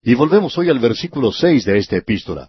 Y volvemos hoy al versículo 6 de esta epístola.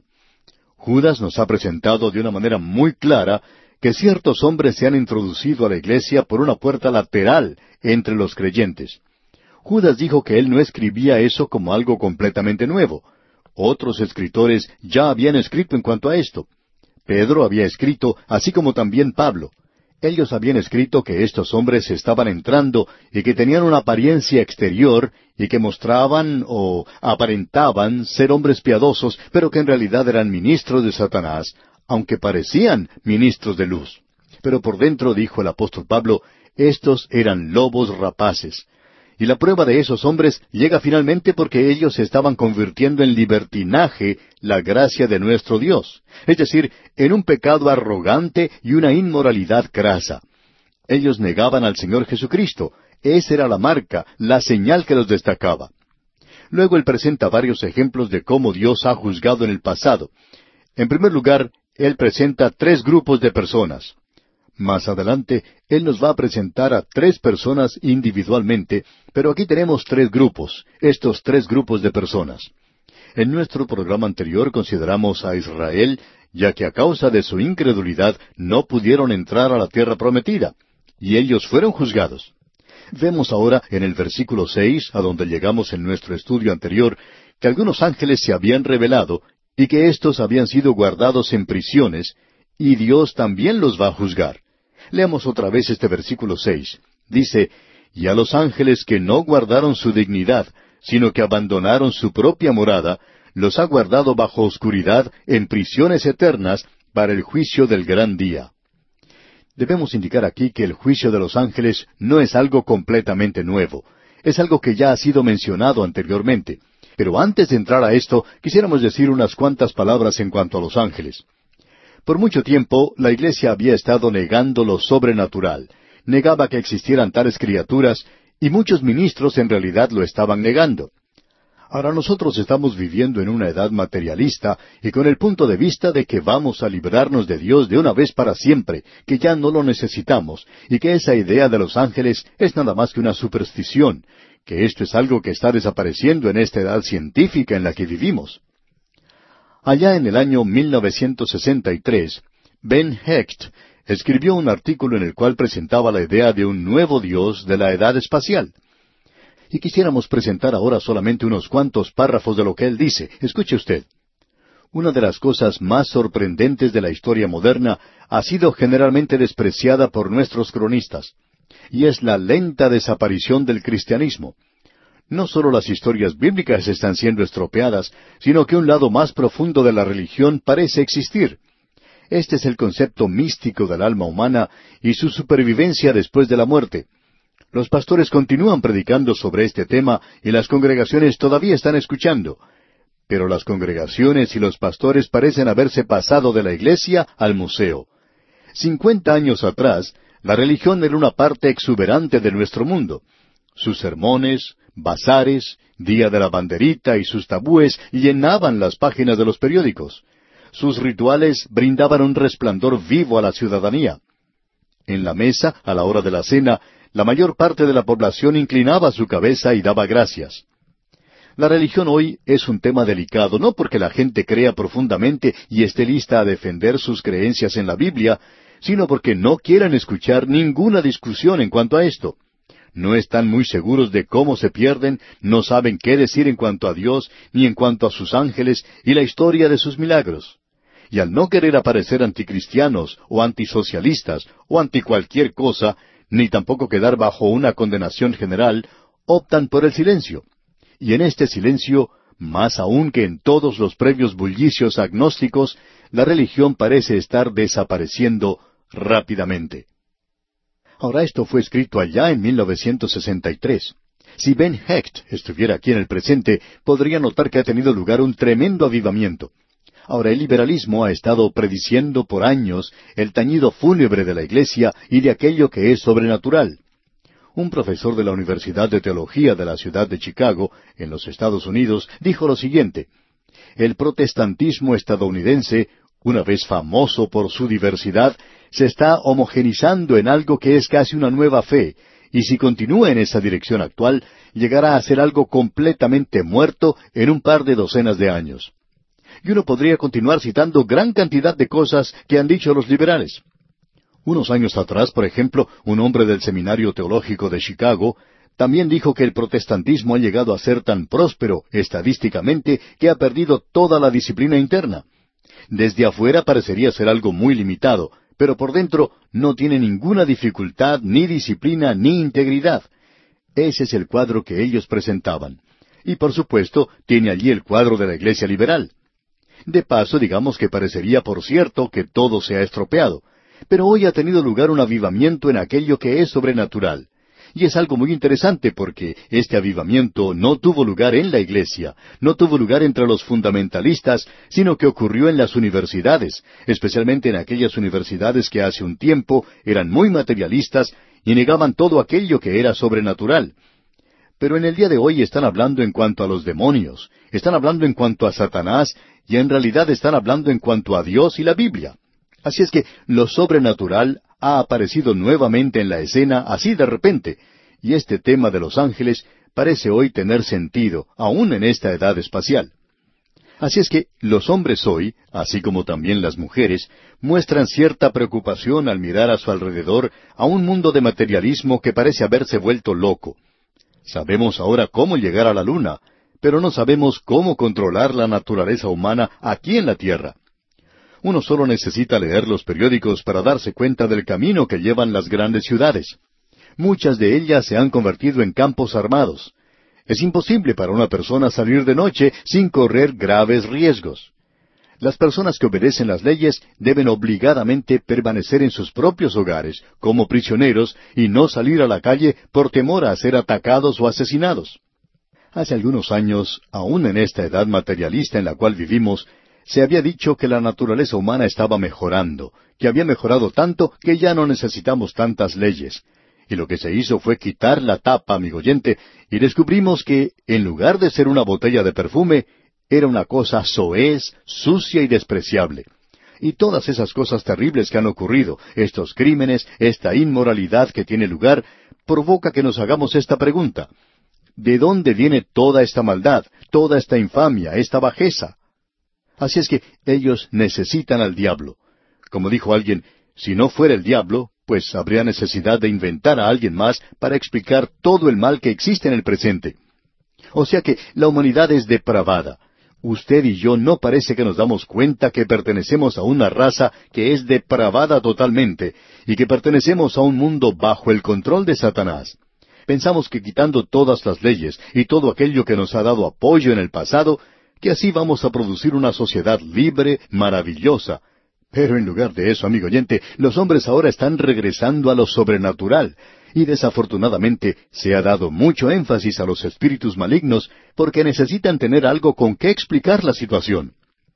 Judas nos ha presentado de una manera muy clara que ciertos hombres se han introducido a la iglesia por una puerta lateral entre los creyentes. Judas dijo que él no escribía eso como algo completamente nuevo. Otros escritores ya habían escrito en cuanto a esto. Pedro había escrito, así como también Pablo. Ellos habían escrito que estos hombres estaban entrando y que tenían una apariencia exterior y que mostraban o aparentaban ser hombres piadosos, pero que en realidad eran ministros de Satanás, aunque parecían ministros de luz. Pero por dentro, dijo el apóstol Pablo, estos eran lobos rapaces. Y la prueba de esos hombres llega finalmente porque ellos se estaban convirtiendo en libertinaje la gracia de nuestro Dios, es decir, en un pecado arrogante y una inmoralidad crasa. Ellos negaban al Señor Jesucristo. Esa era la marca, la señal que los destacaba. Luego él presenta varios ejemplos de cómo Dios ha juzgado en el pasado. En primer lugar, él presenta 3 grupos de personas. Más adelante, él nos va a presentar a 3 personas individualmente, pero aquí tenemos 3 grupos, estos 3 grupos de personas. En nuestro programa anterior consideramos a Israel, ya que a causa de su incredulidad no pudieron entrar a la tierra prometida, y ellos fueron juzgados. Vemos ahora en el versículo 6, a donde llegamos en nuestro estudio anterior, que algunos ángeles se habían revelado, y que éstos habían sido guardados en prisiones, y Dios también los va a juzgar. Leamos otra vez este versículo 6. Dice, «Y a los ángeles que no guardaron su dignidad, sino que abandonaron su propia morada, los ha guardado bajo oscuridad en prisiones eternas para el juicio del gran día». Debemos indicar aquí que el juicio de los ángeles no es algo completamente nuevo. Es algo que ya ha sido mencionado anteriormente. Pero antes de entrar a esto, quisiéramos decir unas cuantas palabras en cuanto a los ángeles. Por mucho tiempo, la Iglesia había estado negando lo sobrenatural. Negaba que existieran tales criaturas, y muchos ministros en realidad lo estaban negando. Ahora nosotros estamos viviendo en una edad materialista y con el punto de vista de que vamos a librarnos de Dios de una vez para siempre, que ya no lo necesitamos, y que esa idea de los ángeles es nada más que una superstición, que esto es algo que está desapareciendo en esta edad científica en la que vivimos. Allá en el año 1963, Ben Hecht escribió un artículo en el cual presentaba la idea de un nuevo Dios de la edad espacial. Y quisiéramos presentar ahora solamente unos cuantos párrafos de lo que él dice. Escuche usted. Una de las cosas más sorprendentes de la historia moderna ha sido generalmente despreciada por nuestros cronistas, y es la lenta desaparición del cristianismo. No solo las historias bíblicas están siendo estropeadas, sino que un lado más profundo de la religión parece existir. Este es el concepto místico del alma humana y su supervivencia después de la muerte. Los pastores continúan predicando sobre este tema y las congregaciones todavía están escuchando. Pero las congregaciones y los pastores parecen haberse pasado de la iglesia al museo. 50 años atrás, la religión era una parte exuberante de nuestro mundo. Sus sermones, bazares, Día de la Banderita y sus tabúes llenaban las páginas de los periódicos. Sus rituales brindaban un resplandor vivo a la ciudadanía. En la mesa, a la hora de la cena, la mayor parte de la población inclinaba su cabeza y daba gracias. La religión hoy es un tema delicado, no porque la gente crea profundamente y esté lista a defender sus creencias en la Biblia, sino porque no quieren escuchar ninguna discusión en cuanto a esto. No están muy seguros de cómo se pierden, no saben qué decir en cuanto a Dios, ni en cuanto a sus ángeles y la historia de sus milagros. Y al no querer aparecer anticristianos o antisocialistas o anti cualquier cosa, ni tampoco quedar bajo una condenación general, optan por el silencio. Y en este silencio, más aún que en todos los previos bullicios agnósticos, la religión parece estar desapareciendo rápidamente. Ahora esto fue escrito allá en 1963. Si Ben Hecht estuviera aquí en el presente, podría notar que ha tenido lugar un tremendo avivamiento. Ahora el liberalismo ha estado prediciendo por años el tañido fúnebre de la Iglesia y de aquello que es sobrenatural. Un profesor de la Universidad de Teología de la ciudad de Chicago, en los Estados Unidos, dijo lo siguiente: el protestantismo estadounidense, una vez famoso por su diversidad, se está homogenizando en algo que es casi una nueva fe, y si continúa en esa dirección actual, llegará a ser algo completamente muerto en un par de docenas de años. Y uno podría continuar citando gran cantidad de cosas que han dicho los liberales. Unos años atrás, por ejemplo, un hombre del Seminario Teológico de Chicago también dijo que el protestantismo ha llegado a ser tan próspero estadísticamente que ha perdido toda la disciplina interna. Desde afuera parecería ser algo muy limitado, pero por dentro no tiene ninguna dificultad, ni disciplina, ni integridad. Ese es el cuadro que ellos presentaban. Y por supuesto, tiene allí el cuadro de la Iglesia liberal. De paso, digamos que parecería por cierto que todo se ha estropeado. Pero hoy ha tenido lugar un avivamiento en aquello que es sobrenatural. Y es algo muy interesante porque este avivamiento no tuvo lugar en la iglesia, no tuvo lugar entre los fundamentalistas, sino que ocurrió en las universidades, especialmente en aquellas universidades que hace un tiempo eran muy materialistas y negaban todo aquello que era sobrenatural. Pero en el día de hoy están hablando en cuanto a los demonios, están hablando en cuanto a Satanás, y en realidad están hablando en cuanto a Dios y la Biblia. Así es que lo sobrenatural ha aparecido nuevamente en la escena así de repente, y este tema de los ángeles parece hoy tener sentido, aún en esta edad espacial. Así es que los hombres hoy, así como también las mujeres, muestran cierta preocupación al mirar a su alrededor a un mundo de materialismo que parece haberse vuelto loco. Sabemos ahora cómo llegar a la luna, pero no sabemos cómo controlar la naturaleza humana aquí en la tierra. Uno solo necesita leer los periódicos para darse cuenta del camino que llevan las grandes ciudades. Muchas de ellas se han convertido en campos armados. Es imposible para una persona salir de noche sin correr graves riesgos. Las personas que obedecen las leyes deben obligadamente permanecer en sus propios hogares, como prisioneros, y no salir a la calle por temor a ser atacados o asesinados. Hace algunos años, aún en esta edad materialista en la cual vivimos, se había dicho que la naturaleza humana estaba mejorando, que había mejorado tanto que ya no necesitamos tantas leyes. Y lo que se hizo fue quitar la tapa, amigo oyente, y descubrimos que, en lugar de ser una botella de perfume, era una cosa soez, sucia y despreciable. Y todas esas cosas terribles que han ocurrido, estos crímenes, esta inmoralidad que tiene lugar, provoca que nos hagamos esta pregunta. ¿De dónde viene toda esta maldad, toda esta infamia, esta bajeza? Así es que ellos necesitan al diablo. Como dijo alguien, si no fuera el diablo, pues habría necesidad de inventar a alguien más para explicar todo el mal que existe en el presente. O sea que la humanidad es depravada. Usted y yo no parece que nos damos cuenta que pertenecemos a una raza que es depravada totalmente y que pertenecemos a un mundo bajo el control de Satanás. Pensamos que quitando todas las leyes y todo aquello que nos ha dado apoyo en el pasado, que así vamos a producir una sociedad libre, maravillosa. Pero en lugar de eso, amigo oyente, los hombres ahora están regresando a lo sobrenatural, y desafortunadamente se ha dado mucho énfasis a los espíritus malignos porque necesitan tener algo con qué explicar la situación.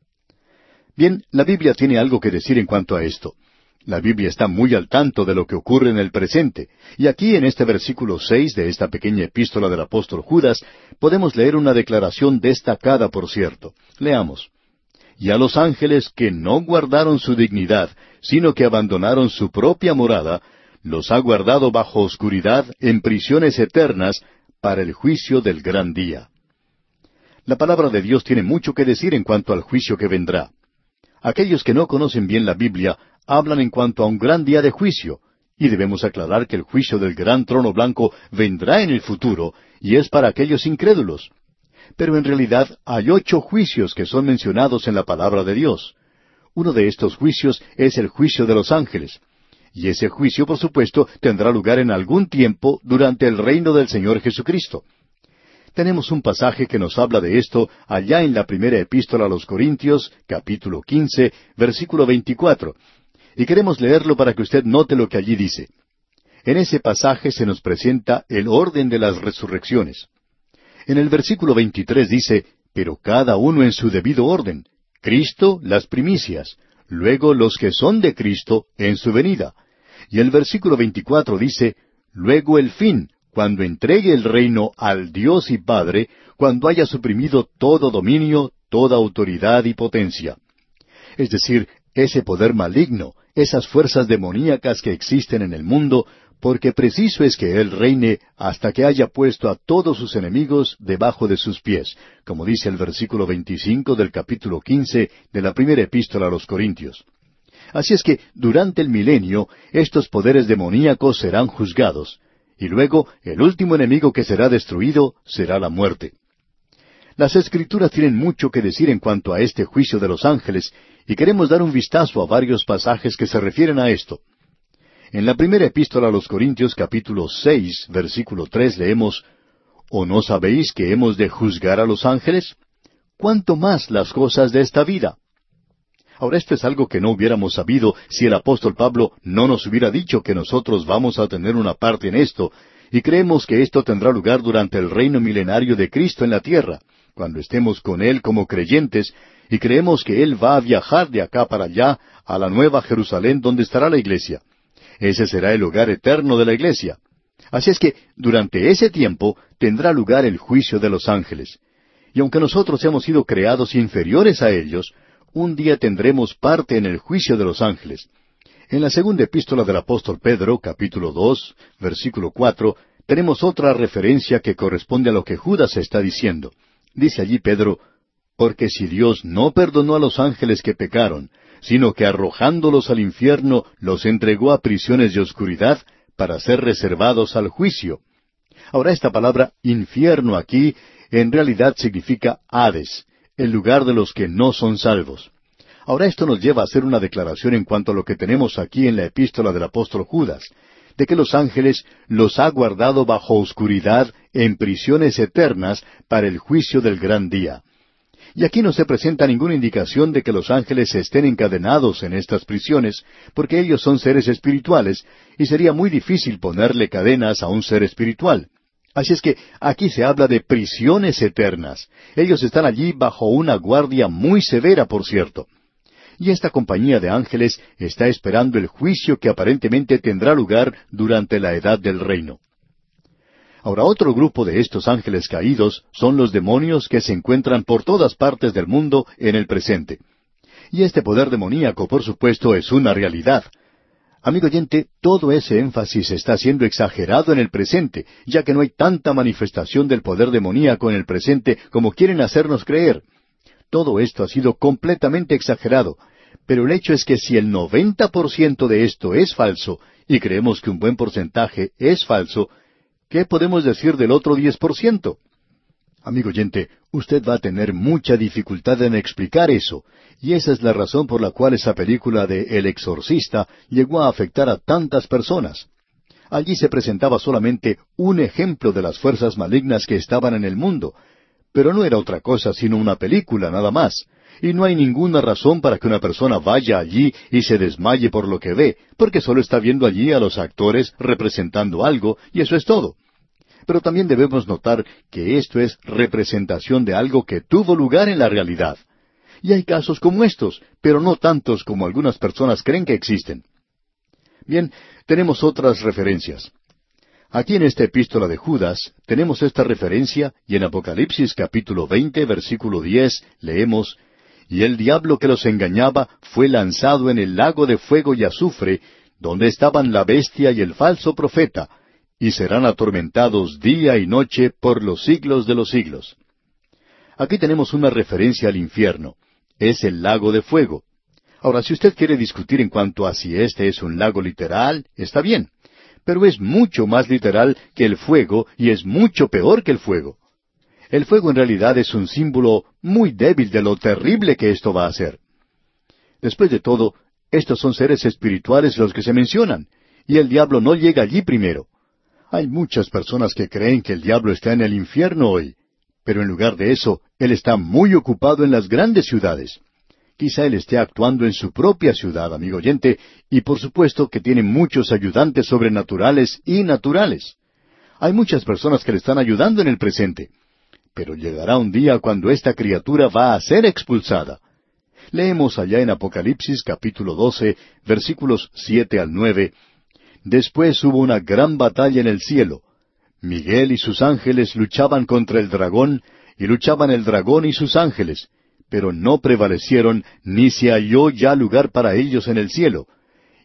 Bien, la Biblia tiene algo que decir en cuanto a esto. La Biblia está muy al tanto de lo que ocurre en el presente, y aquí en este versículo 6 de esta pequeña epístola del apóstol Judas, podemos leer una declaración destacada, por cierto. Leamos. Y a los ángeles que no guardaron su dignidad, sino que abandonaron su propia morada, los ha guardado bajo oscuridad en prisiones eternas para el juicio del gran día. La palabra de Dios tiene mucho que decir en cuanto al juicio que vendrá. Aquellos que no conocen bien la Biblia hablan en cuanto a un gran día de juicio, y debemos aclarar que el juicio del gran trono blanco vendrá en el futuro, y es para aquellos incrédulos. Pero en realidad hay 8 juicios que son mencionados en la palabra de Dios. Uno de estos juicios es el juicio de los ángeles. Y ese juicio, por supuesto, tendrá lugar en algún tiempo durante el reino del Señor Jesucristo. Tenemos un pasaje que nos habla de esto allá en la primera epístola a los Corintios, capítulo 15, versículo 24. Y queremos leerlo para que usted note lo que allí dice. En ese pasaje se nos presenta el orden de las resurrecciones. En el versículo 23 dice, pero cada uno en su debido orden. Cristo, las primicias. Luego los que son de Cristo en su venida. Y el versículo 24 dice, luego el fin, cuando entregue el reino al Dios y Padre, cuando haya suprimido todo dominio, toda autoridad y potencia. Es decir, ese poder maligno, esas fuerzas demoníacas que existen en el mundo, porque preciso es que Él reine hasta que haya puesto a todos sus enemigos debajo de sus pies, como dice el versículo 25 del capítulo 15 de la primera epístola a los Corintios. Así es que durante el milenio estos poderes demoníacos serán juzgados, y luego el último enemigo que será destruido será la muerte. Las Escrituras tienen mucho que decir en cuanto a este juicio de los ángeles, y queremos dar un vistazo a varios pasajes que se refieren a esto. En la primera epístola a los Corintios, capítulo 6, versículo 3, leemos, ¿O no sabéis que hemos de juzgar a los ángeles? ¿Cuánto más las cosas de esta vida? Ahora, esto es algo que no hubiéramos sabido si el apóstol Pablo no nos hubiera dicho que nosotros vamos a tener una parte en esto, y creemos que esto tendrá lugar durante el reino milenario de Cristo en la tierra, cuando estemos con Él como creyentes, y creemos que Él va a viajar de acá para allá a la nueva Jerusalén donde estará la iglesia. Ese será el hogar eterno de la iglesia. Así es que durante ese tiempo tendrá lugar el juicio de los ángeles. Y aunque nosotros hemos sido creados inferiores a ellos, un día tendremos parte en el juicio de los ángeles. En la segunda epístola del apóstol Pedro, capítulo 2, versículo 4, tenemos otra referencia que corresponde a lo que Judas está diciendo. Dice allí Pedro, porque si Dios no perdonó a los ángeles que pecaron, sino que arrojándolos al infierno los entregó a prisiones de oscuridad para ser reservados al juicio. Ahora esta palabra infierno aquí en realidad significa Hades, el lugar de los que no son salvos. Ahora esto nos lleva a hacer una declaración en cuanto a lo que tenemos aquí en la epístola del apóstol Judas, de que los ángeles los ha guardado bajo oscuridad en prisiones eternas para el juicio del gran día. Y aquí no se presenta ninguna indicación de que los ángeles estén encadenados en estas prisiones, porque ellos son seres espirituales, y sería muy difícil ponerle cadenas a un ser espiritual. Así es que aquí se habla de prisiones eternas. Ellos están allí bajo una guardia muy severa, por cierto. Y esta compañía de ángeles está esperando el juicio que aparentemente tendrá lugar durante la edad del reino. Ahora, otro grupo de estos ángeles caídos son los demonios que se encuentran por todas partes del mundo en el presente. Y este poder demoníaco, por supuesto, es una realidad. Amigo oyente, todo ese énfasis está siendo exagerado en el presente, ya que no hay tanta manifestación del poder demoníaco en el presente como quieren hacernos creer. Todo esto ha sido completamente exagerado, pero el hecho es que si el 90% de esto es falso, y creemos que un buen porcentaje es falso, ¿qué podemos decir del otro 10%? Amigo oyente, usted va a tener mucha dificultad en explicar eso, y esa es la razón por la cual esa película de El Exorcista llegó a afectar a tantas personas. Allí se presentaba solamente un ejemplo de las fuerzas malignas que estaban en el mundo, pero no era otra cosa sino una película nada más, y no hay ninguna razón para que una persona vaya allí y se desmaye por lo que ve, porque solo está viendo allí a los actores representando algo, y eso es todo. Pero también debemos notar que esto es representación de algo que tuvo lugar en la realidad. Y hay casos como estos, pero no tantos como algunas personas creen que existen. Bien, tenemos otras referencias. Aquí en esta epístola de Judas tenemos esta referencia, y en Apocalipsis capítulo 20, versículo 10, leemos, «Y el diablo que los engañaba fue lanzado en el lago de fuego y azufre, donde estaban la bestia y el falso profeta, y serán atormentados día y noche por los siglos de los siglos». Aquí tenemos una referencia al infierno. Es el lago de fuego. Ahora, si usted quiere discutir en cuanto a si este es un lago literal, está bien. Pero es mucho más literal que el fuego y es mucho peor que el fuego. El fuego en realidad es un símbolo muy débil de lo terrible que esto va a ser. Después de todo, estos son seres espirituales los que se mencionan, y el diablo no llega allí primero. Hay muchas personas que creen que el diablo está en el infierno hoy, pero en lugar de eso, él está muy ocupado en las grandes ciudades. Quizá él esté actuando en su propia ciudad, amigo oyente, y por supuesto que tiene muchos ayudantes sobrenaturales y naturales. Hay muchas personas que le están ayudando en el presente. Pero llegará un día cuando esta criatura va a ser expulsada. Leemos allá en Apocalipsis capítulo 12, versículos 7 al 9. Después hubo una gran batalla en el cielo. Miguel y sus ángeles luchaban contra el dragón, y luchaban el dragón y sus ángeles, pero no prevalecieron, ni se halló ya lugar para ellos en el cielo.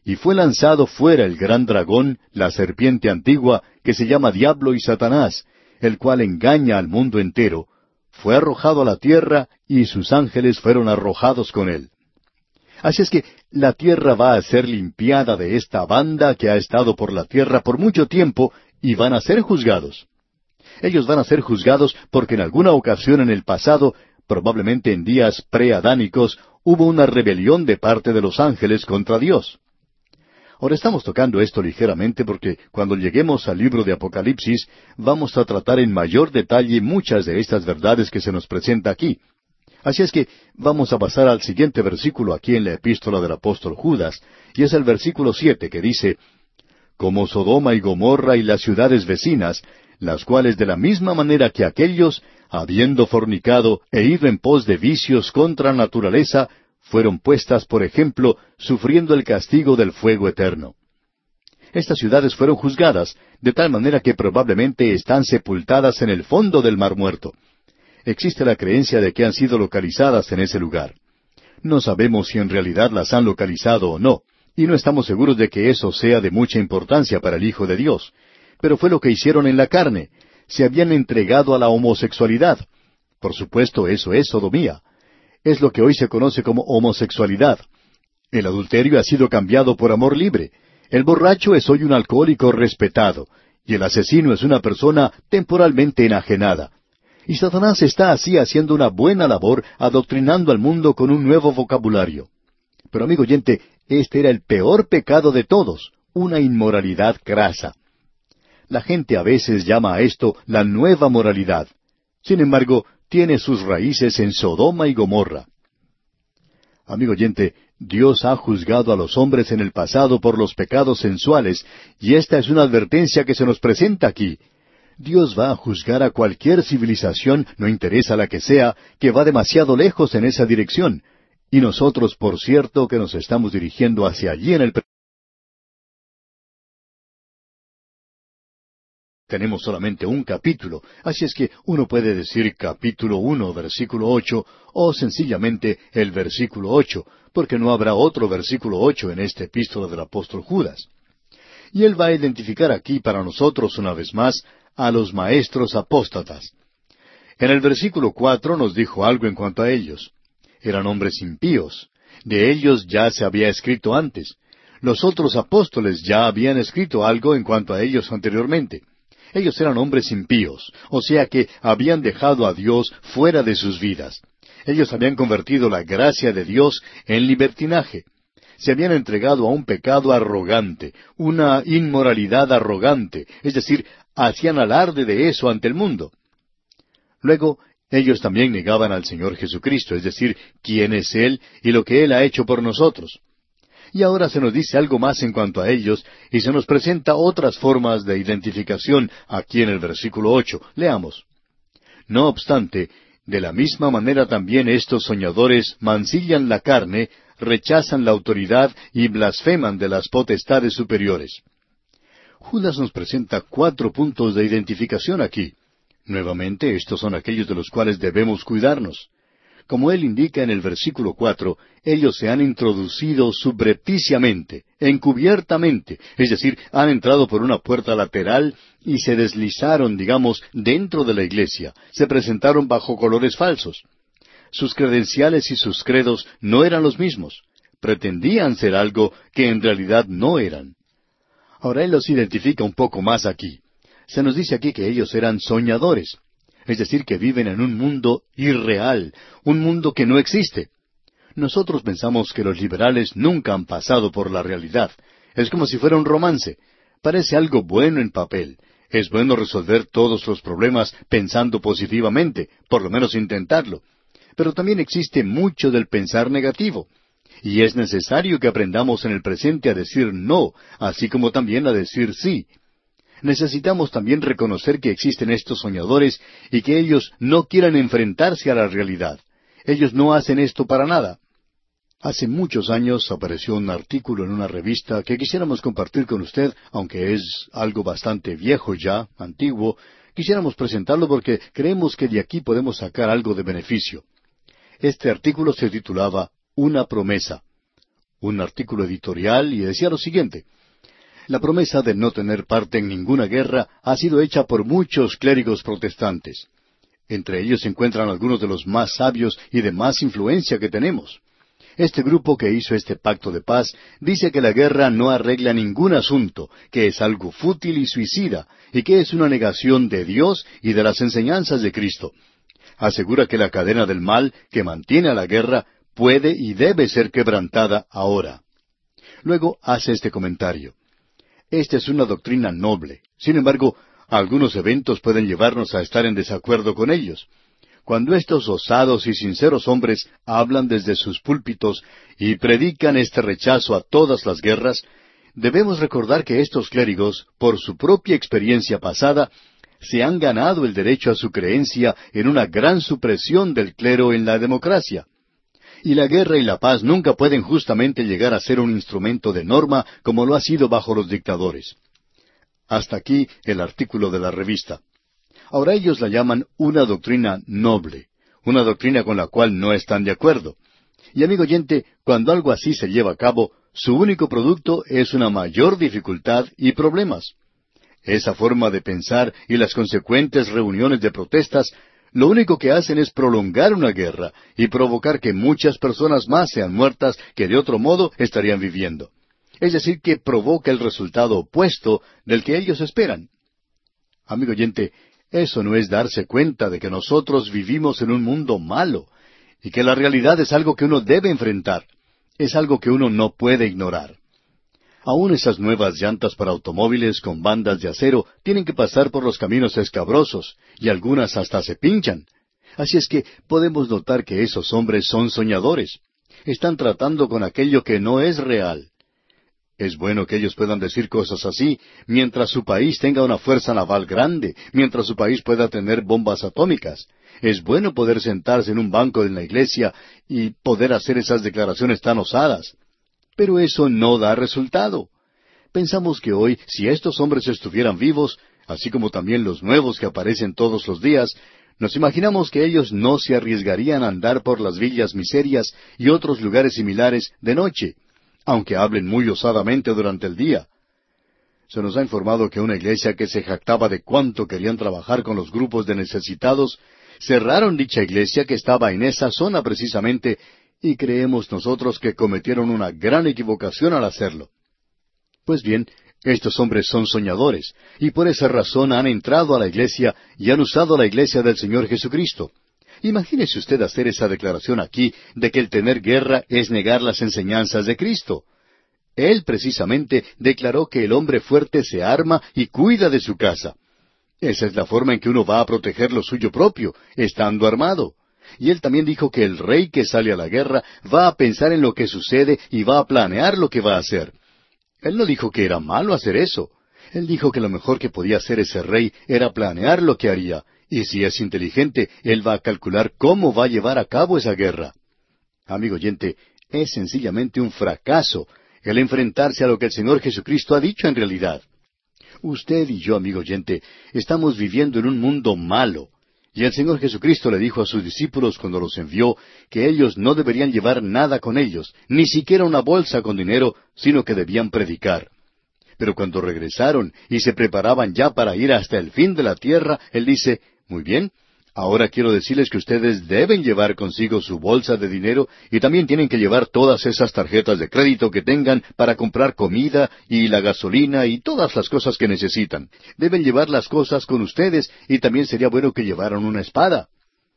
y fue lanzado fuera el gran dragón, la serpiente antigua, que se llama Diablo y Satanás, el cual engaña al mundo entero. Fue arrojado a la tierra, y sus ángeles fueron arrojados con él. Así es que la tierra va a ser limpiada de esta banda que ha estado por la tierra por mucho tiempo, y van a ser juzgados. Ellos van a ser juzgados porque en alguna ocasión en el pasado, probablemente en días preadánicos, hubo una rebelión de parte de los ángeles contra Dios. Ahora estamos tocando esto ligeramente porque cuando lleguemos al libro de Apocalipsis vamos a tratar en mayor detalle muchas de estas verdades que se nos presenta aquí. Así es que vamos a pasar al siguiente versículo aquí en la epístola del apóstol Judas, y es el versículo 7 que dice: Como Sodoma y Gomorra y las ciudades vecinas, las cuales de la misma manera que aquellos, habiendo fornicado e ido en pos de vicios contra naturaleza, fueron puestas por ejemplo, sufriendo el castigo del fuego eterno. Estas ciudades fueron juzgadas, de tal manera que probablemente están sepultadas en el fondo del Mar Muerto. Existe la creencia de que han sido localizadas en ese lugar. No sabemos si en realidad las han localizado o no, y no estamos seguros de que eso sea de mucha importancia para el Hijo de Dios. Pero fue lo que hicieron en la carne. Se habían entregado a la homosexualidad. Por supuesto, eso es sodomía. Es lo que hoy se conoce como homosexualidad. El adulterio ha sido cambiado por amor libre. El borracho es hoy un alcohólico respetado, y el asesino es una persona temporalmente enajenada. Y Satanás está así haciendo una buena labor adoctrinando al mundo con un nuevo vocabulario. Pero amigo oyente, este era el peor pecado de todos, una inmoralidad grasa. La gente a veces llama a esto la nueva moralidad. Sin embargo, tiene sus raíces en Sodoma y Gomorra. Amigo oyente, Dios ha juzgado a los hombres en el pasado por los pecados sensuales, y esta es una advertencia que se nos presenta aquí. Dios va a juzgar a cualquier civilización, no interesa la que sea, que va demasiado lejos en esa dirección. Y nosotros, por cierto, que nos estamos dirigiendo hacia allí en el tenemos solamente un capítulo, así es que uno puede decir capítulo 1, versículo 8, o sencillamente el versículo 8, porque no habrá otro versículo 8 en esta epístola del apóstol Judas. Y él va a identificar aquí para nosotros una vez más a los maestros apóstatas. En el versículo 4 nos dijo algo en cuanto a ellos. Eran hombres impíos. De ellos ya se había escrito antes. Los otros apóstoles ya habían escrito algo en cuanto a ellos anteriormente. Ellos eran hombres impíos, o sea que habían dejado a Dios fuera de sus vidas. Ellos habían convertido la gracia de Dios en libertinaje. Se habían entregado a un pecado arrogante, una inmoralidad arrogante, es decir, hacían alarde de eso ante el mundo. Luego, ellos también negaban al Señor Jesucristo, es decir, quién es Él y lo que Él ha hecho por nosotros. Y ahora se nos dice algo más en cuanto a ellos, y se nos presenta otras formas de identificación aquí en el versículo 8. Leamos. No obstante, de la misma manera también estos soñadores mancillan la carne, rechazan la autoridad y blasfeman de las potestades superiores. Judas nos presenta 4 puntos de identificación aquí. Nuevamente, estos son aquellos de los cuales debemos cuidarnos. Como él indica en el versículo 4, ellos se han introducido subrepticiamente, encubiertamente, es decir, han entrado por una puerta lateral y se deslizaron, digamos, dentro de la iglesia, se presentaron bajo colores falsos. Sus credenciales y sus credos no eran los mismos, pretendían ser algo que en realidad no eran. Ahora él los identifica un poco más aquí. Se nos dice aquí que ellos eran soñadores. Es decir, que viven en un mundo irreal, un mundo que no existe. Nosotros pensamos que los liberales nunca han pasado por la realidad. Es como si fuera un romance. Parece algo bueno en papel. Es bueno resolver todos los problemas pensando positivamente, por lo menos intentarlo. Pero también existe mucho del pensar negativo. Y es necesario que aprendamos en el presente a decir no, así como también a decir sí. Necesitamos también reconocer que existen estos soñadores y que ellos no quieran enfrentarse a la realidad. Ellos no hacen esto para nada. Hace muchos años apareció un artículo en una revista que quisiéramos compartir con usted, aunque es algo bastante viejo ya, antiguo. Quisiéramos presentarlo porque creemos que de aquí podemos sacar algo de beneficio. Este artículo se titulaba Una promesa. un artículo editorial y decía lo siguiente: la promesa de no tener parte en ninguna guerra ha sido hecha por muchos clérigos protestantes. Entre ellos se encuentran algunos de los más sabios y de más influencia que tenemos. Este grupo que hizo este pacto de paz dice que la guerra no arregla ningún asunto, que es algo fútil y suicida, y que es una negación de Dios y de las enseñanzas de Cristo. Asegura que la cadena del mal que mantiene a la guerra puede y debe ser quebrantada ahora. Luego hace este comentario: esta es una doctrina noble. Sin embargo, algunos eventos pueden llevarnos a estar en desacuerdo con ellos. Cuando estos osados y sinceros hombres hablan desde sus púlpitos y predican este rechazo a todas las guerras, debemos recordar que estos clérigos, por su propia experiencia pasada, se han ganado el derecho a su creencia en una gran supresión del clero en la democracia. Y la guerra y la paz nunca pueden justamente llegar a ser un instrumento de norma como lo ha sido bajo los dictadores. Hasta aquí el artículo de la revista. Ahora ellos la llaman una doctrina noble, una doctrina con la cual no están de acuerdo. Y amigo oyente, cuando algo así se lleva a cabo, su único producto es una mayor dificultad y problemas. Esa forma de pensar y las consecuentes reuniones de protestas lo único que hacen es prolongar una guerra y provocar que muchas personas más sean muertas que de otro modo estarían viviendo. Es decir, que provoca el resultado opuesto del que ellos esperan. Amigo oyente, eso no es darse cuenta de que nosotros vivimos en un mundo malo y que la realidad es algo que uno debe enfrentar. Es algo que uno no puede ignorar. Aún esas nuevas llantas para automóviles con bandas de acero tienen que pasar por los caminos escabrosos, y algunas hasta se pinchan. Así es que podemos notar que esos hombres son soñadores. Están tratando con aquello que no es real. Es bueno que ellos puedan decir cosas así, mientras su país tenga una fuerza naval grande, mientras su país pueda tener bombas atómicas. Es bueno poder sentarse en un banco en la iglesia y poder hacer esas declaraciones tan osadas. Pero eso no da resultado. Pensamos que hoy, si estos hombres estuvieran vivos, así como también los nuevos que aparecen todos los días, nos imaginamos que ellos no se arriesgarían a andar por las villas miserias y otros lugares similares de noche, aunque hablen muy osadamente durante el día. Se nos ha informado que una iglesia que se jactaba de cuánto querían trabajar con los grupos de necesitados, cerraron dicha iglesia que estaba en esa zona precisamente, y creemos nosotros que cometieron una gran equivocación al hacerlo. Pues bien, estos hombres son soñadores, y por esa razón han entrado a la iglesia y han usado la iglesia del Señor Jesucristo. Imagínese usted hacer esa declaración aquí de que el tener guerra es negar las enseñanzas de Cristo. Él precisamente declaró que el hombre fuerte se arma y cuida de su casa. Esa es la forma en que uno va a proteger lo suyo propio, estando armado. Y él también dijo que el rey que sale a la guerra va a pensar en lo que sucede y va a planear lo que va a hacer. Él no dijo que era malo hacer eso. Él dijo que lo mejor que podía hacer ese rey era planear lo que haría, y si es inteligente, él va a calcular cómo va a llevar a cabo esa guerra. Amigo oyente, es sencillamente un fracaso el enfrentarse a lo que el Señor Jesucristo ha dicho en realidad. Usted y yo, amigo oyente, estamos viviendo en un mundo malo. Y el Señor Jesucristo le dijo a sus discípulos cuando los envió que ellos no deberían llevar nada con ellos, ni siquiera una bolsa con dinero, sino que debían predicar. Pero cuando regresaron y se preparaban ya para ir hasta el fin de la tierra, Él dice: muy bien, ahora quiero decirles que ustedes deben llevar consigo su bolsa de dinero y también tienen que llevar todas esas tarjetas de crédito que tengan para comprar comida y la gasolina y todas las cosas que necesitan. Deben llevar las cosas con ustedes y también sería bueno que llevaran una espada.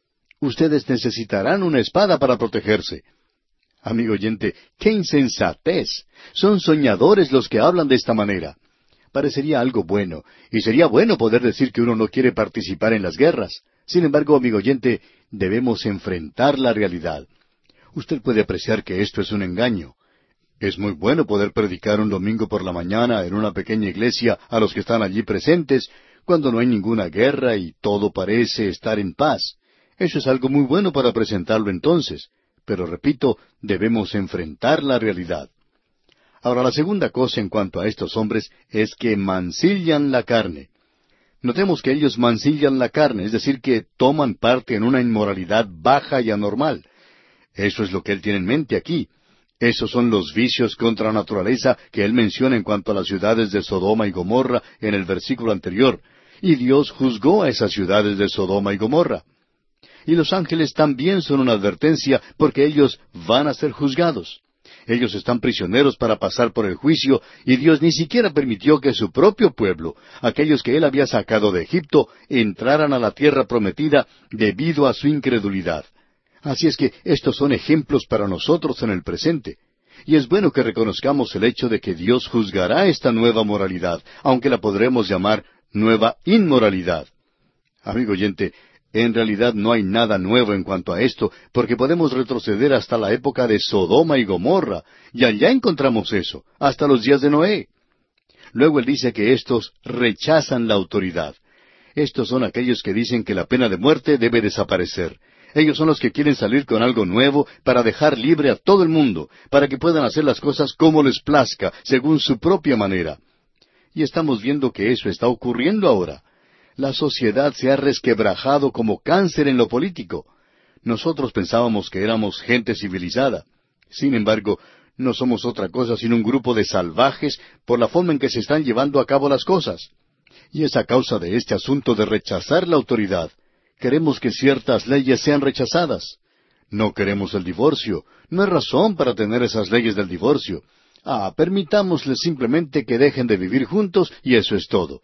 Ustedes necesitarán una espada para protegerse. Amigo oyente, ¡qué insensatez! Son soñadores los que hablan de esta manera. Parecería algo bueno, y sería bueno poder decir que uno no quiere participar en las guerras. Sin embargo, amigo oyente, debemos enfrentar la realidad. Usted puede apreciar que esto es un engaño. Es muy bueno poder predicar un domingo por la mañana en una pequeña iglesia a los que están allí presentes, cuando no hay ninguna guerra y todo parece estar en paz. Eso es algo muy bueno para presentarlo entonces. Pero repito, debemos enfrentar la realidad. Ahora, la segunda cosa en cuanto a estos hombres es que mancillan la carne. Notemos que ellos mancillan la carne, es decir, que toman parte en una inmoralidad baja y anormal. Eso es lo que él tiene en mente aquí. Esos son los vicios contra la naturaleza que él menciona en cuanto a las ciudades de Sodoma y Gomorra en el versículo anterior. Y Dios juzgó a esas ciudades de Sodoma y Gomorra. Y los ángeles también son una advertencia porque ellos van a ser juzgados. Ellos están prisioneros para pasar por el juicio, y Dios ni siquiera permitió que su propio pueblo, aquellos que Él había sacado de Egipto, entraran a la tierra prometida debido a su incredulidad. Así es que estos son ejemplos para nosotros en el presente. Y es bueno que reconozcamos el hecho de que Dios juzgará esta nueva moralidad, aunque la podremos llamar nueva inmoralidad. Amigo oyente, en realidad no hay nada nuevo en cuanto a esto, porque podemos retroceder hasta la época de Sodoma y Gomorra, y allá encontramos eso, hasta los días de Noé. Luego él dice que estos rechazan la autoridad. Estos son aquellos que dicen que la pena de muerte debe desaparecer. Ellos son los que quieren salir con algo nuevo para dejar libre a todo el mundo, para que puedan hacer las cosas como les plazca, según su propia manera. Y estamos viendo que eso está ocurriendo ahora. La sociedad se ha resquebrajado como cáncer en lo político. Nosotros pensábamos que éramos gente civilizada. Sin embargo, no somos otra cosa sino un grupo de salvajes por la forma en que se están llevando a cabo las cosas. Y es a causa de este asunto de rechazar la autoridad. Queremos que ciertas leyes sean rechazadas. No queremos el divorcio. No hay razón para tener esas leyes del divorcio. Permitámosles simplemente que dejen de vivir juntos y eso es todo.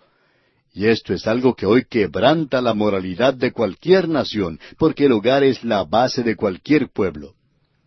Y esto es algo que hoy quebranta la moralidad de cualquier nación, porque el hogar es la base de cualquier pueblo.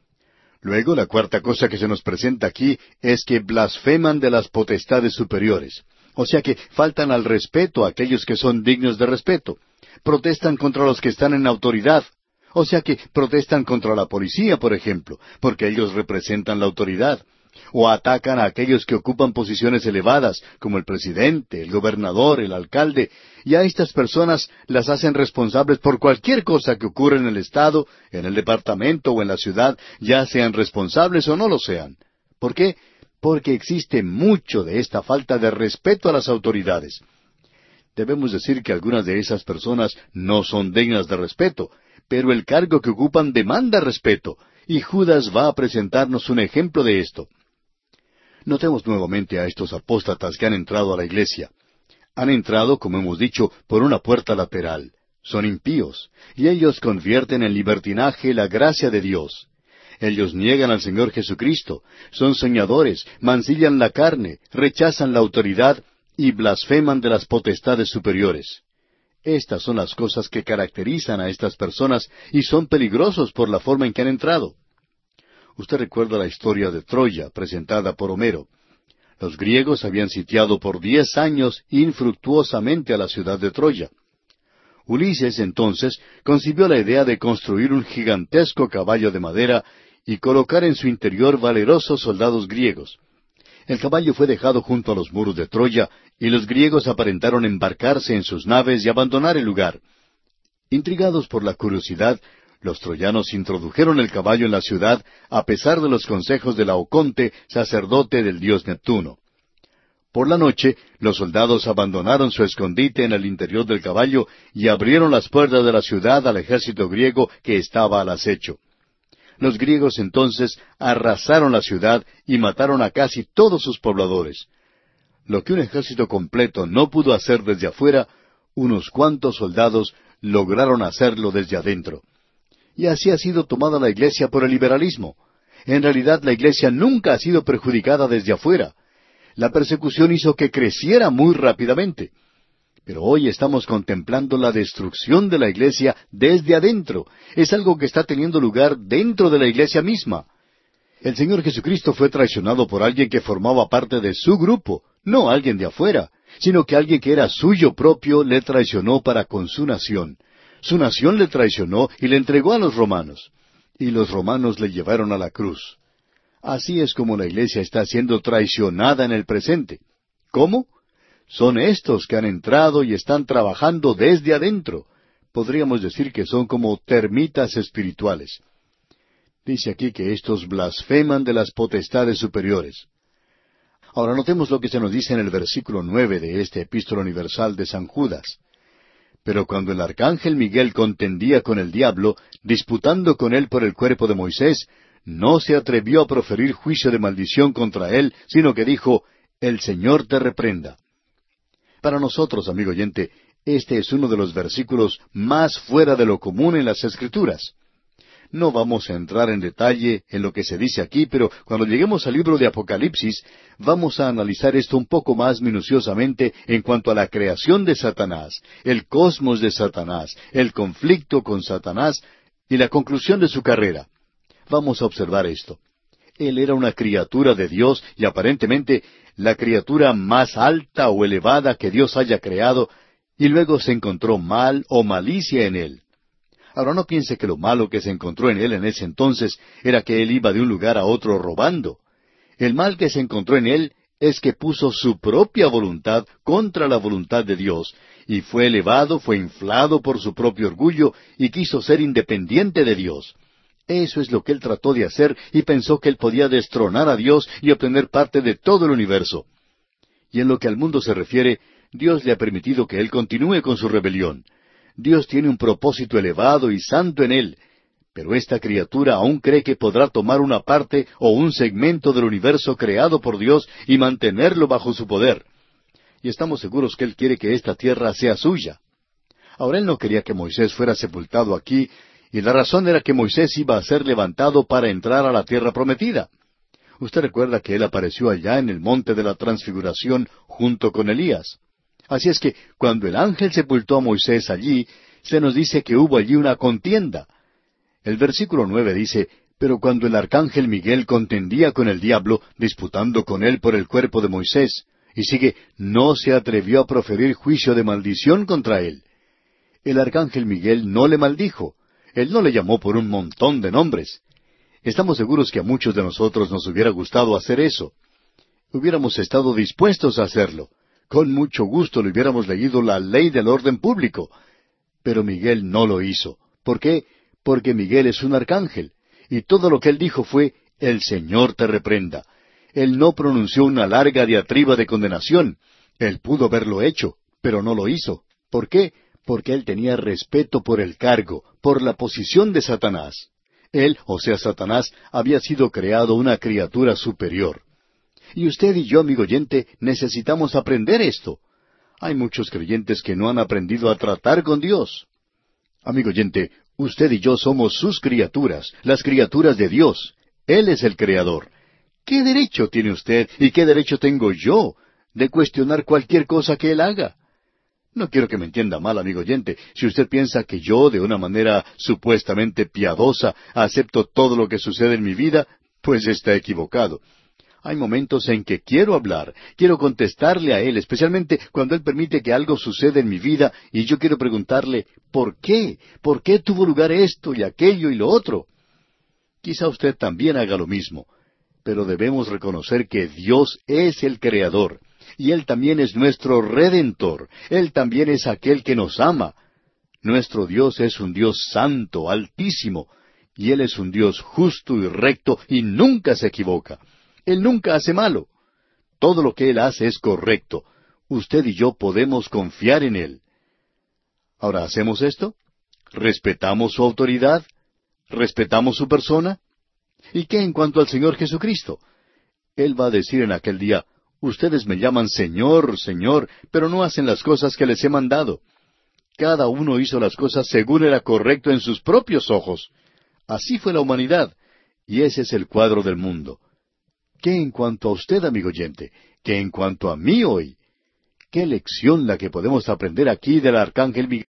Luego, la cuarta cosa que se nos presenta aquí es que blasfeman de las potestades superiores. O sea que faltan al respeto a aquellos que son dignos de respeto. Protestan contra los que están en autoridad. O sea que protestan contra la policía, por ejemplo, porque ellos representan la autoridad. O atacan a aquellos que ocupan posiciones elevadas, como el presidente, el gobernador, el alcalde, y a estas personas las hacen responsables por cualquier cosa que ocurra en el estado, en el departamento o en la ciudad, ya sean responsables o no lo sean. ¿Por qué? Porque existe mucho de esta falta de respeto a las autoridades. Debemos decir que algunas de esas personas no son dignas de respeto, pero el cargo que ocupan demanda respeto, y Judas va a presentarnos un ejemplo de esto. Notemos nuevamente a estos apóstatas que han entrado a la iglesia. Han entrado, como hemos dicho, por una puerta lateral. Son impíos, y ellos convierten en libertinaje la gracia de Dios. Ellos niegan al Señor Jesucristo, son soñadores, mancillan la carne, rechazan la autoridad y blasfeman de las potestades superiores. Estas son las cosas que caracterizan a estas personas y son peligrosos por la forma en que han entrado. Usted recuerda la historia de Troya, presentada por Homero. Los griegos habían sitiado por 10 años infructuosamente a la ciudad de Troya. Ulises, entonces, concibió la idea de construir un gigantesco caballo de madera y colocar en su interior valerosos soldados griegos. El caballo fue dejado junto a los muros de Troya, y los griegos aparentaron embarcarse en sus naves y abandonar el lugar. Intrigados por la curiosidad, los troyanos introdujeron el caballo en la ciudad a pesar de los consejos de Laoconte, sacerdote del dios Neptuno. Por la noche, los soldados abandonaron su escondite en el interior del caballo y abrieron las puertas de la ciudad al ejército griego que estaba al acecho. Los griegos entonces arrasaron la ciudad y mataron a casi todos sus pobladores. Lo que un ejército completo no pudo hacer desde afuera, unos cuantos soldados lograron hacerlo desde adentro. Y así ha sido tomada la iglesia por el liberalismo. En realidad la iglesia nunca ha sido perjudicada desde afuera. La persecución hizo que creciera muy rápidamente. Pero hoy estamos contemplando la destrucción de la iglesia desde adentro. Es algo que está teniendo lugar dentro de la iglesia misma. El Señor Jesucristo fue traicionado por alguien que formaba parte de su grupo, no alguien de afuera, sino que alguien que era suyo propio le traicionó para con su nación. Su nación le traicionó y le entregó a los romanos. Y los romanos le llevaron a la cruz. Así es como la iglesia está siendo traicionada en el presente. ¿Cómo? Son estos que han entrado y están trabajando desde adentro. Podríamos decir que son como termitas espirituales. Dice aquí que estos blasfeman de las potestades superiores. Ahora notemos lo que se nos dice en el versículo 9 de esta epístola universal de San Judas. Pero cuando el arcángel Miguel contendía con el diablo, disputando con él por el cuerpo de Moisés, no se atrevió a proferir juicio de maldición contra él, sino que dijo, el Señor te reprenda. Para nosotros, amigo oyente, este es uno de los versículos más fuera de lo común en las Escrituras. No vamos a entrar en detalle en lo que se dice aquí, pero cuando lleguemos al libro de Apocalipsis, vamos a analizar esto un poco más minuciosamente en cuanto a la creación de Satanás, el cosmos de Satanás, el conflicto con Satanás y la conclusión de su carrera. Vamos a observar esto. Él era una criatura de Dios y aparentemente la criatura más alta o elevada que Dios haya creado, y luego se encontró mal o malicia en él. Ahora no piense que lo malo que se encontró en él en ese entonces era que él iba de un lugar a otro robando. El mal que se encontró en él es que puso su propia voluntad contra la voluntad de Dios, y fue elevado, fue inflado por su propio orgullo, y quiso ser independiente de Dios. Eso es lo que él trató de hacer, y pensó que él podía destronar a Dios y obtener parte de todo el universo. Y en lo que al mundo se refiere, Dios le ha permitido que él continúe con su rebelión. Dios tiene un propósito elevado y santo en él, pero esta criatura aún cree que podrá tomar una parte o un segmento del universo creado por Dios y mantenerlo bajo su poder. Y estamos seguros que él quiere que esta tierra sea suya. Ahora él no quería que Moisés fuera sepultado aquí, y la razón era que Moisés iba a ser levantado para entrar a la tierra prometida. Usted recuerda que él apareció allá en el monte de la Transfiguración junto con Elías. Así es que cuando el ángel sepultó a Moisés allí, se nos dice que hubo allí una contienda. El versículo 9 dice, pero cuando el arcángel Miguel contendía con el diablo, disputando con él por el cuerpo de Moisés, y sigue, no se atrevió a proferir juicio de maldición contra él. El arcángel Miguel no le maldijo, él no le llamó por un montón de nombres. Estamos seguros que a muchos de nosotros nos hubiera gustado hacer eso. Hubiéramos estado dispuestos a hacerlo. Con mucho gusto le hubiéramos leído la ley del orden público. Pero Miguel no lo hizo. ¿Por qué? Porque Miguel es un arcángel. Y todo lo que él dijo fue, el Señor te reprenda. Él no pronunció una larga diatriba de condenación. Él pudo haberlo hecho, pero no lo hizo. ¿Por qué? Porque él tenía respeto por el cargo, por la posición de Satanás. Él, o sea Satanás, había sido creado una criatura superior. Y usted y yo, amigo oyente, necesitamos aprender esto. Hay muchos creyentes que no han aprendido a tratar con Dios. Amigo oyente, usted y yo somos sus criaturas, las criaturas de Dios. Él es el Creador. ¿Qué derecho tiene usted y qué derecho tengo yo de cuestionar cualquier cosa que Él haga? No quiero que me entienda mal, amigo oyente, si usted piensa que yo, de una manera supuestamente piadosa, acepto todo lo que sucede en mi vida, pues está equivocado. Hay momentos en que quiero hablar, quiero contestarle a Él, especialmente cuando Él permite que algo suceda en mi vida y yo quiero preguntarle, ¿por qué? ¿Por qué tuvo lugar esto y aquello y lo otro? Quizá usted también haga lo mismo, pero debemos reconocer que Dios es el Creador, y Él también es nuestro Redentor, Él también es aquel que nos ama. Nuestro Dios es un Dios santo, altísimo, y Él es un Dios justo y recto y nunca se equivoca. Él nunca hace malo. Todo lo que Él hace es correcto. Usted y yo podemos confiar en Él. Ahora, ¿hacemos esto? ¿Respetamos su autoridad? ¿Respetamos su persona? ¿Y qué en cuanto al Señor Jesucristo? Él va a decir en aquel día, ustedes me llaman Señor, Señor, pero no hacen las cosas que les he mandado. Cada uno hizo las cosas según era correcto en sus propios ojos. Así fue la humanidad, y ese es el cuadro del mundo. ¿Qué en cuanto a usted, amigo oyente? ¿Qué en cuanto a mí hoy? ¿Qué lección la que podemos aprender aquí del arcángel Miguel?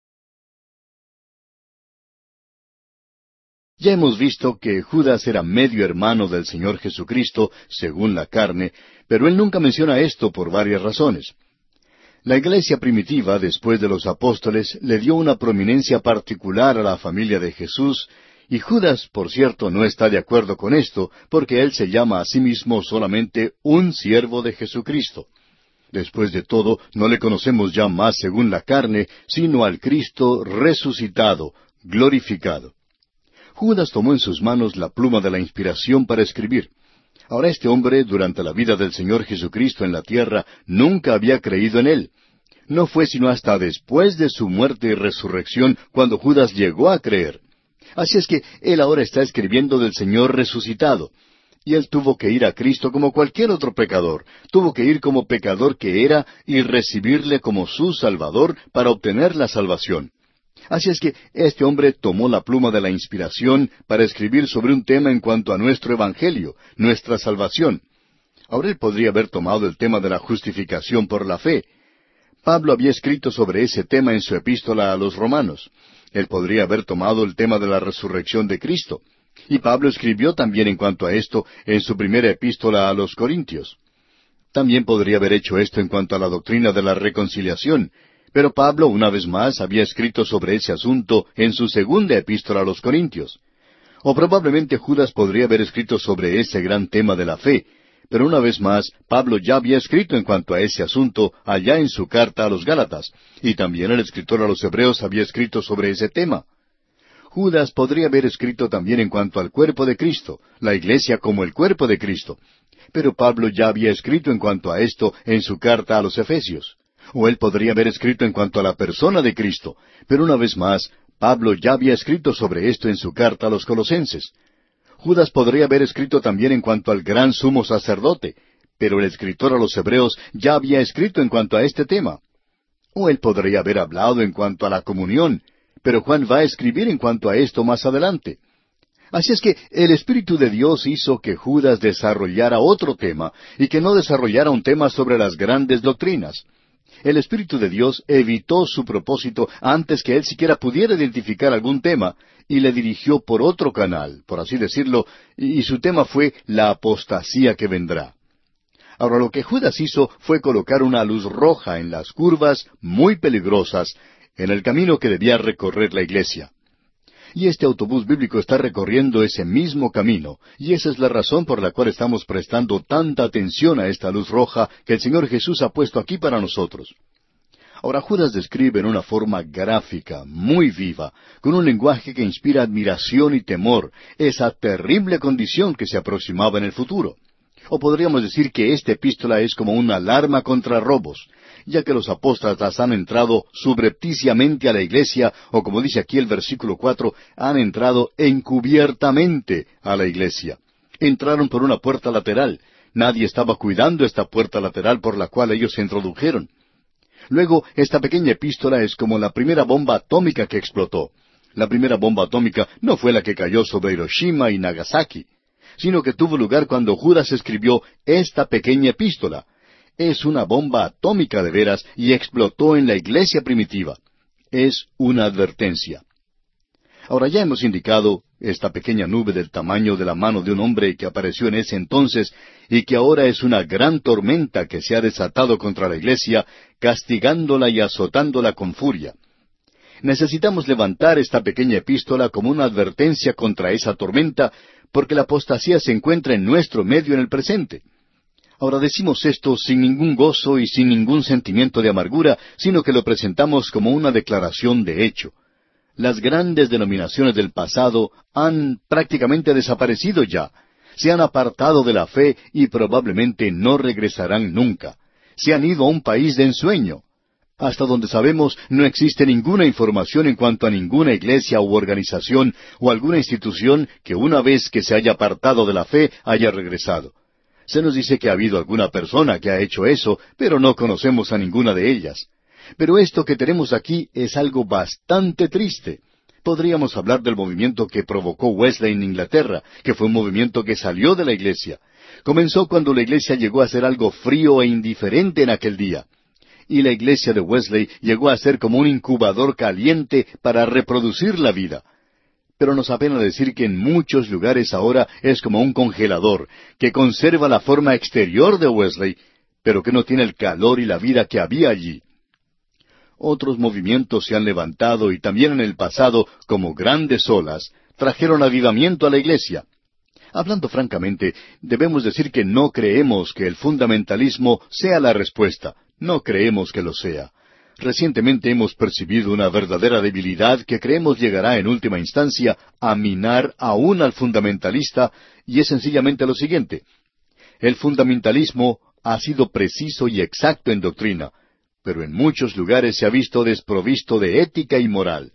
Ya hemos visto que Judas era medio hermano del Señor Jesucristo, según la carne, pero él nunca menciona esto por varias razones. La iglesia primitiva, después de los apóstoles, le dio una prominencia particular a la familia de Jesús, y Judas, por cierto, no está de acuerdo con esto, porque él se llama a sí mismo solamente un siervo de Jesucristo. Después de todo, no le conocemos ya más según la carne, sino al Cristo resucitado, glorificado. Judas tomó en sus manos la pluma de la inspiración para escribir. Ahora este hombre, durante la vida del Señor Jesucristo en la tierra, nunca había creído en Él. No fue sino hasta después de su muerte y resurrección cuando Judas llegó a creer. Así es que él ahora está escribiendo del Señor resucitado. Y él tuvo que ir a Cristo como cualquier otro pecador. Tuvo que ir como pecador que era y recibirle como su Salvador para obtener la salvación. Así es que este hombre tomó la pluma de la inspiración para escribir sobre un tema en cuanto a nuestro Evangelio, nuestra salvación. Ahora él podría haber tomado el tema de la justificación por la fe. Pablo había escrito sobre ese tema en su epístola a los Romanos. Él podría haber tomado el tema de la resurrección de Cristo. Y Pablo escribió también en cuanto a esto en su primera epístola a los Corintios. También podría haber hecho esto en cuanto a la doctrina de la reconciliación, pero Pablo, una vez más, había escrito sobre ese asunto en su segunda epístola a los Corintios. O probablemente Judas podría haber escrito sobre ese gran tema de la fe, pero una vez más, Pablo ya había escrito en cuanto a ese asunto allá en su carta a los Gálatas, y también el escritor a los Hebreos había escrito sobre ese tema. Judas podría haber escrito también en cuanto al cuerpo de Cristo, la iglesia como el cuerpo de Cristo. Pero Pablo ya había escrito en cuanto a esto en su carta a los Efesios. O él podría haber escrito en cuanto a la persona de Cristo. Pero una vez más, Pablo ya había escrito sobre esto en su carta a los Colosenses. Judas podría haber escrito también en cuanto al gran sumo sacerdote, pero el escritor a los Hebreos ya había escrito en cuanto a este tema. O él podría haber hablado en cuanto a la comunión, pero Juan va a escribir en cuanto a esto más adelante. Así es que el Espíritu de Dios hizo que Judas desarrollara otro tema y que no desarrollara un tema sobre las grandes doctrinas. El Espíritu de Dios evitó su propósito antes que él siquiera pudiera identificar algún tema y le dirigió por otro canal, por así decirlo, y su tema fue la apostasía que vendrá. Ahora, lo que Judas hizo fue colocar una luz roja en las curvas muy peligrosas en el camino que debía recorrer la iglesia. Y este autobús bíblico está recorriendo ese mismo camino, y esa es la razón por la cual estamos prestando tanta atención a esta luz roja que el Señor Jesús ha puesto aquí para nosotros. Ahora, Judas describe en una forma gráfica, muy viva, con un lenguaje que inspira admiración y temor, esa terrible condición que se aproximaba en el futuro. O podríamos decir que esta epístola es como una alarma contra robos, ya que los apóstatas han entrado subrepticiamente a la iglesia, o como dice aquí el versículo 4, han entrado encubiertamente a la iglesia. Entraron por una puerta lateral. Nadie estaba cuidando esta puerta lateral por la cual ellos se introdujeron. Luego, esta pequeña epístola es como la primera bomba atómica que explotó. La primera bomba atómica no fue la que cayó sobre Hiroshima y Nagasaki, sino que tuvo lugar cuando Judas escribió esta pequeña epístola. Es una bomba atómica de veras y explotó en la iglesia primitiva. Es una advertencia. Ahora ya hemos indicado esta pequeña nube del tamaño de la mano de un hombre que apareció en ese entonces y que ahora es una gran tormenta que se ha desatado contra la iglesia, castigándola y azotándola con furia. Necesitamos levantar esta pequeña epístola como una advertencia contra esa tormenta, porque la apostasía se encuentra en nuestro medio en el presente. Ahora decimos esto sin ningún gozo y sin ningún sentimiento de amargura, sino que lo presentamos como una declaración de hecho. Las grandes denominaciones del pasado han prácticamente desaparecido ya. Se han apartado de la fe y probablemente no regresarán nunca. Se han ido a un país de ensueño. Hasta donde sabemos, no existe ninguna información en cuanto a ninguna iglesia u organización o alguna institución que una vez que se haya apartado de la fe haya regresado. Se nos dice que ha habido alguna persona que ha hecho eso, pero no conocemos a ninguna de ellas. Pero esto que tenemos aquí es algo bastante triste. Podríamos hablar del movimiento que provocó Wesley en Inglaterra, que fue un movimiento que salió de la iglesia. Comenzó cuando la iglesia llegó a ser algo frío e indiferente en aquel día. Y la iglesia de Wesley llegó a ser como un incubador caliente para reproducir la vida. Pero nos apena decir que en muchos lugares ahora es como un congelador, que conserva la forma exterior de Wesley, pero que no tiene el calor y la vida que había allí. Otros movimientos se han levantado y también en el pasado, como grandes olas, trajeron avivamiento a la iglesia. Hablando francamente, debemos decir que no creemos que el fundamentalismo sea la respuesta. No creemos que lo sea. Recientemente hemos percibido una verdadera debilidad que creemos llegará en última instancia a minar aún al fundamentalista, y es sencillamente lo siguiente. El fundamentalismo ha sido preciso y exacto en doctrina, pero en muchos lugares se ha visto desprovisto de ética y moral.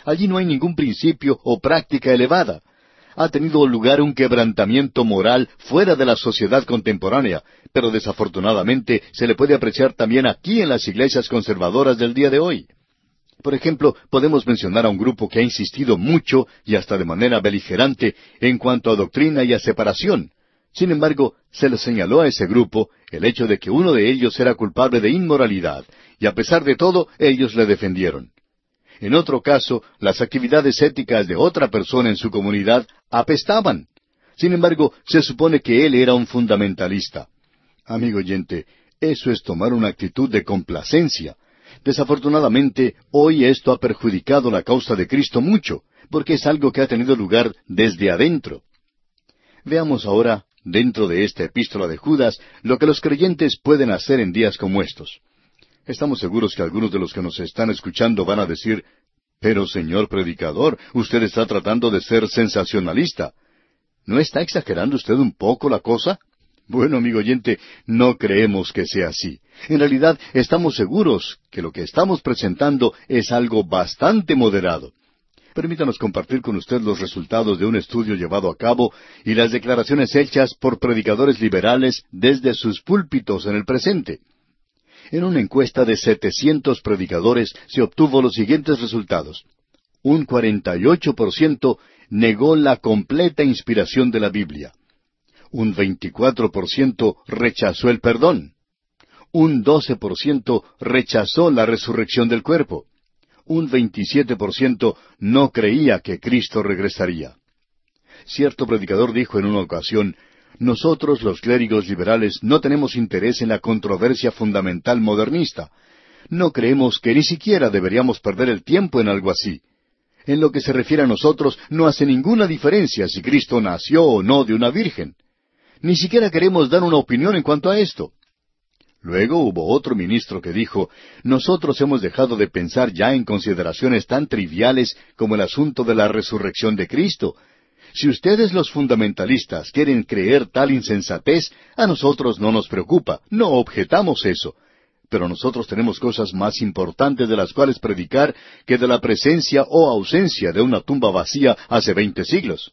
Allí no hay ningún principio o práctica elevada. Ha tenido lugar un quebrantamiento moral fuera de la sociedad contemporánea, pero desafortunadamente se le puede apreciar también aquí en las iglesias conservadoras del día de hoy. Por ejemplo, podemos mencionar a un grupo que ha insistido mucho y hasta de manera beligerante en cuanto a doctrina y a separación. Sin embargo, se le señaló a ese grupo el hecho de que uno de ellos era culpable de inmoralidad, y a pesar de todo, ellos le defendieron. En otro caso, las actividades éticas de otra persona en su comunidad apestaban. Sin embargo, se supone que él era un fundamentalista. Amigo oyente, eso es tomar una actitud de complacencia. Desafortunadamente, hoy esto ha perjudicado la causa de Cristo mucho, porque es algo que ha tenido lugar desde adentro. Veamos ahora, dentro de esta epístola de Judas, lo que los creyentes pueden hacer en días como estos. Estamos seguros que algunos de los que nos están escuchando van a decir, pero señor predicador, usted está tratando de ser sensacionalista. ¿No está exagerando usted un poco la cosa? Bueno, amigo oyente, no creemos que sea así. En realidad, estamos seguros que lo que estamos presentando es algo bastante moderado. Permítanos compartir con usted los resultados de un estudio llevado a cabo y las declaraciones hechas por predicadores liberales desde sus púlpitos en el presente. En una encuesta de 700 predicadores se obtuvo los siguientes resultados. Un 48% negó la completa inspiración de la Biblia. Un 24% rechazó el perdón. Un 12% rechazó la resurrección del cuerpo. Un 27% no creía que Cristo regresaría. Cierto predicador dijo en una ocasión, nosotros los clérigos liberales no tenemos interés en la controversia fundamental modernista. No creemos que ni siquiera deberíamos perder el tiempo en algo así. En lo que se refiere a nosotros, no hace ninguna diferencia si Cristo nació o no de una virgen. Ni siquiera queremos dar una opinión en cuanto a esto. Luego hubo otro ministro que dijo, nosotros hemos dejado de pensar ya en consideraciones tan triviales como el asunto de la resurrección de Cristo. Si ustedes los fundamentalistas quieren creer tal insensatez, a nosotros no nos preocupa, no objetamos eso. Pero nosotros tenemos cosas más importantes de las cuales predicar que de la presencia o ausencia de una tumba vacía hace 20 siglos.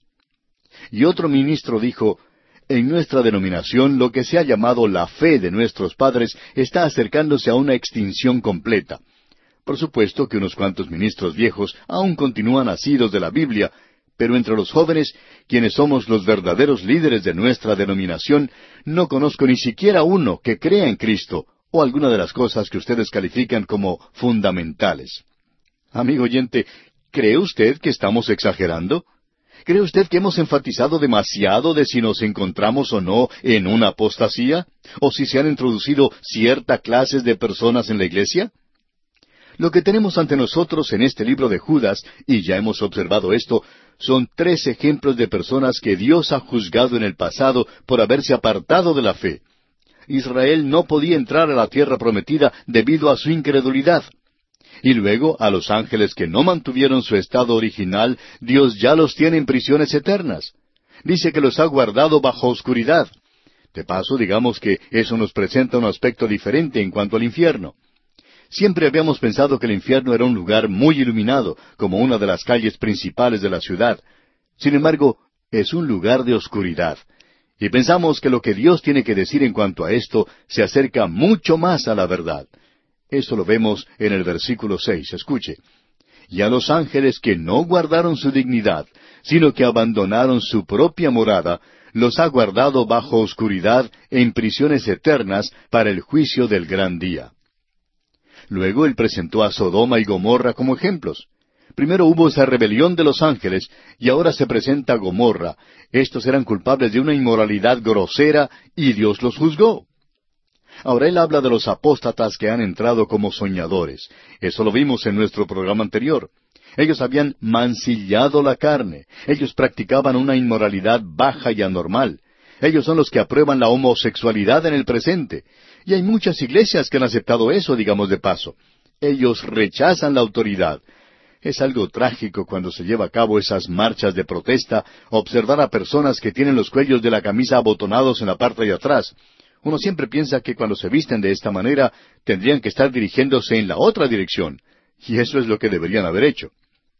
Y otro ministro dijo, en nuestra denominación lo que se ha llamado la fe de nuestros padres está acercándose a una extinción completa. Por supuesto que unos cuantos ministros viejos aún continúan asidos de la Biblia, pero entre los jóvenes, quienes somos los verdaderos líderes de nuestra denominación, no conozco ni siquiera uno que crea en Cristo, o alguna de las cosas que ustedes califican como fundamentales. Amigo oyente, ¿cree usted que estamos exagerando? ¿Cree usted que hemos enfatizado demasiado de si nos encontramos o no en una apostasía? ¿O si se han introducido ciertas clases de personas en la iglesia? Lo que tenemos ante nosotros en este libro de Judas, y ya hemos observado esto, son 3 ejemplos de personas que Dios ha juzgado en el pasado por haberse apartado de la fe. Israel no podía entrar a la tierra prometida debido a su incredulidad. Y luego, a los ángeles que no mantuvieron su estado original, Dios ya los tiene en prisiones eternas. Dice que los ha guardado bajo oscuridad. De paso, digamos que eso nos presenta un aspecto diferente en cuanto al infierno. Siempre habíamos pensado que el infierno era un lugar muy iluminado, como una de las calles principales de la ciudad. Sin embargo, es un lugar de oscuridad. Y pensamos que lo que Dios tiene que decir en cuanto a esto se acerca mucho más a la verdad. Eso lo vemos en el versículo 6. Escuche. Y a los ángeles que no guardaron su dignidad, sino que abandonaron su propia morada, los ha guardado bajo oscuridad en prisiones eternas para el juicio del gran día. Luego él presentó a Sodoma y Gomorra como ejemplos. Primero hubo esa rebelión de los ángeles, y ahora se presenta Gomorra. Estos eran culpables de una inmoralidad grosera, y Dios los juzgó. Ahora él habla de los apóstatas que han entrado como soñadores. Eso lo vimos en nuestro programa anterior. Ellos habían mancillado la carne. Ellos practicaban una inmoralidad baja y anormal. Ellos son los que aprueban la homosexualidad en el presente. Y hay muchas iglesias que han aceptado eso, digamos de paso. Ellos rechazan la autoridad. Es algo trágico cuando se lleva a cabo esas marchas de protesta, observar a personas que tienen los cuellos de la camisa abotonados en la parte de atrás. Uno siempre piensa que cuando se visten de esta manera, tendrían que estar dirigiéndose en la otra dirección. Y eso es lo que deberían haber hecho.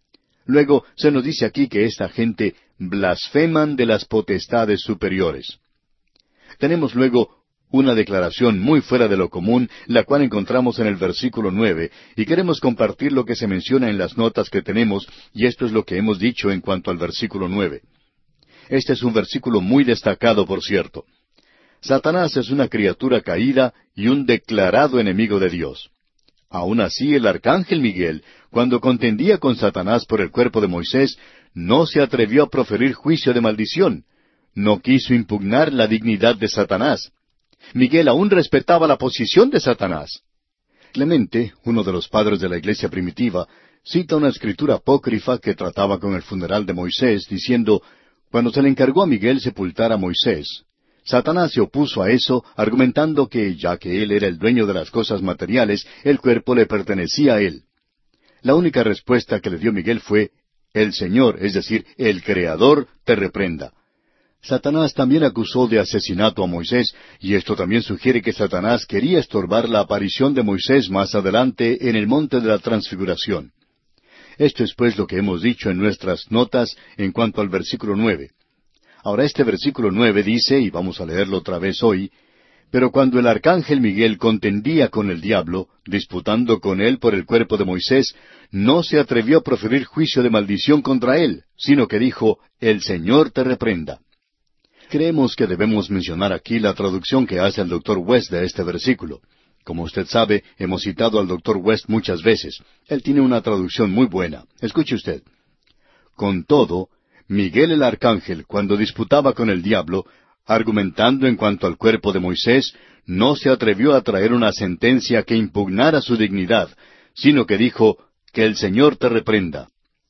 Luego se nos dice aquí que esta gente blasfeman de las potestades superiores. Tenemos luego una declaración muy fuera de lo común, la cual encontramos en el versículo 9, y queremos compartir lo que se menciona en las notas que tenemos, y esto es lo que hemos dicho en cuanto al versículo 9. Este es un versículo muy destacado, por cierto. Satanás es una criatura caída y un declarado enemigo de Dios. Aun así, el arcángel Miguel, cuando contendía con Satanás por el cuerpo de Moisés, no se atrevió a proferir juicio de maldición. No quiso impugnar la dignidad de Satanás. Miguel aún respetaba la posición de Satanás. Clemente, uno de los padres de la iglesia primitiva, cita una escritura apócrifa que trataba con el funeral de Moisés, diciendo, cuando se le encargó a Miguel sepultar a Moisés, Satanás se opuso a eso, argumentando que, ya que él era el dueño de las cosas materiales, el cuerpo le pertenecía a él. La única respuesta que le dio Miguel fue, el Señor, es decir, el Creador, te reprenda. Satanás también acusó de asesinato a Moisés, y esto también sugiere que Satanás quería estorbar la aparición de Moisés más adelante en el monte de la transfiguración. Esto es pues lo que hemos dicho en nuestras notas en cuanto al versículo 9. Ahora este versículo 9 dice, y vamos a leerlo otra vez hoy, pero cuando el arcángel Miguel contendía con el diablo, disputando con él por el cuerpo de Moisés, no se atrevió a proferir juicio de maldición contra él, sino que dijo, el Señor te reprenda. Creemos que debemos mencionar aquí la traducción que hace el Dr. West de este versículo. Como usted sabe, hemos citado al Dr. West muchas veces. Él tiene una traducción muy buena. Escuche usted. Con todo, Miguel el arcángel, cuando disputaba con el diablo, argumentando en cuanto al cuerpo de Moisés, no se atrevió a traer una sentencia que impugnara su dignidad, sino que dijo, que el Señor te reprenda.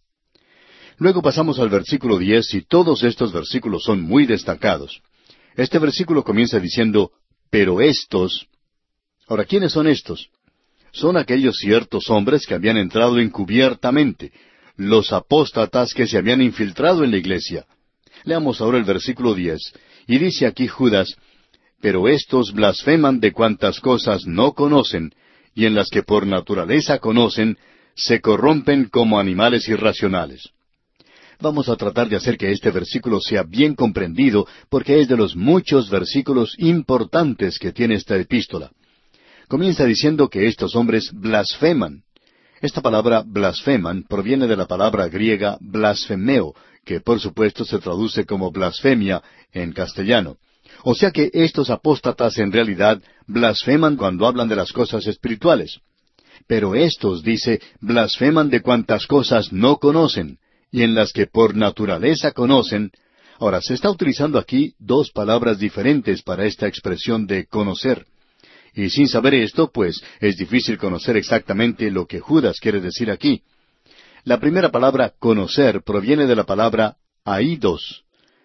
Luego pasamos al versículo 10, y todos estos versículos son muy destacados. Este versículo comienza diciendo, pero estos. Ahora, ¿quiénes son estos? Son aquellos ciertos hombres que habían entrado encubiertamente, los apóstatas que se habían infiltrado en la iglesia. Leamos ahora el versículo 10, y dice aquí Judas, pero estos blasfeman de cuantas cosas no conocen, y en las que por naturaleza conocen, se corrompen como animales irracionales. Vamos a tratar de hacer que este versículo sea bien comprendido, porque es de los muchos versículos importantes que tiene esta epístola. Comienza diciendo que estos hombres blasfeman. Esta palabra blasfeman proviene de la palabra griega blasfemeo, que por supuesto se traduce como blasfemia en castellano. O sea que estos apóstatas en realidad blasfeman cuando hablan de las cosas espirituales. Pero estos, dice, blasfeman de cuantas cosas no conocen, y en las que por naturaleza conocen. Ahora, se está utilizando aquí dos palabras diferentes para esta expresión de conocer. Y sin saber esto, pues, es difícil conocer exactamente lo que Judas quiere decir aquí. La primera palabra conocer proviene de la palabra aidos.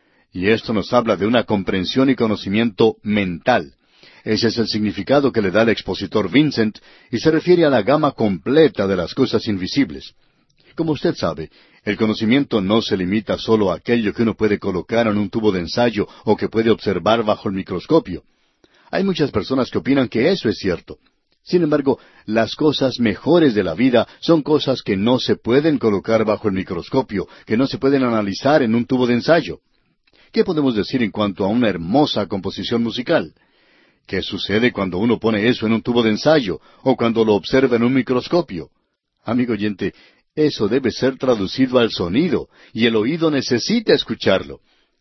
Y esto nos habla de una comprensión y conocimiento mental. Ese es el significado que le da el expositor Vincent, y se refiere a la gama completa de las cosas invisibles. Como usted sabe, el conocimiento no se limita solo a aquello que uno puede colocar en un tubo de ensayo o que puede observar bajo el microscopio. Hay muchas personas que opinan que eso es cierto. Sin embargo, las cosas mejores de la vida son cosas que no se pueden colocar bajo el microscopio, que no se pueden analizar en un tubo de ensayo. ¿Qué podemos decir en cuanto a una hermosa composición musical? ¿Qué sucede cuando uno pone eso en un tubo de ensayo o cuando lo observa en un microscopio? Amigo oyente, eso debe ser traducido al sonido, y el oído necesita escucharlo.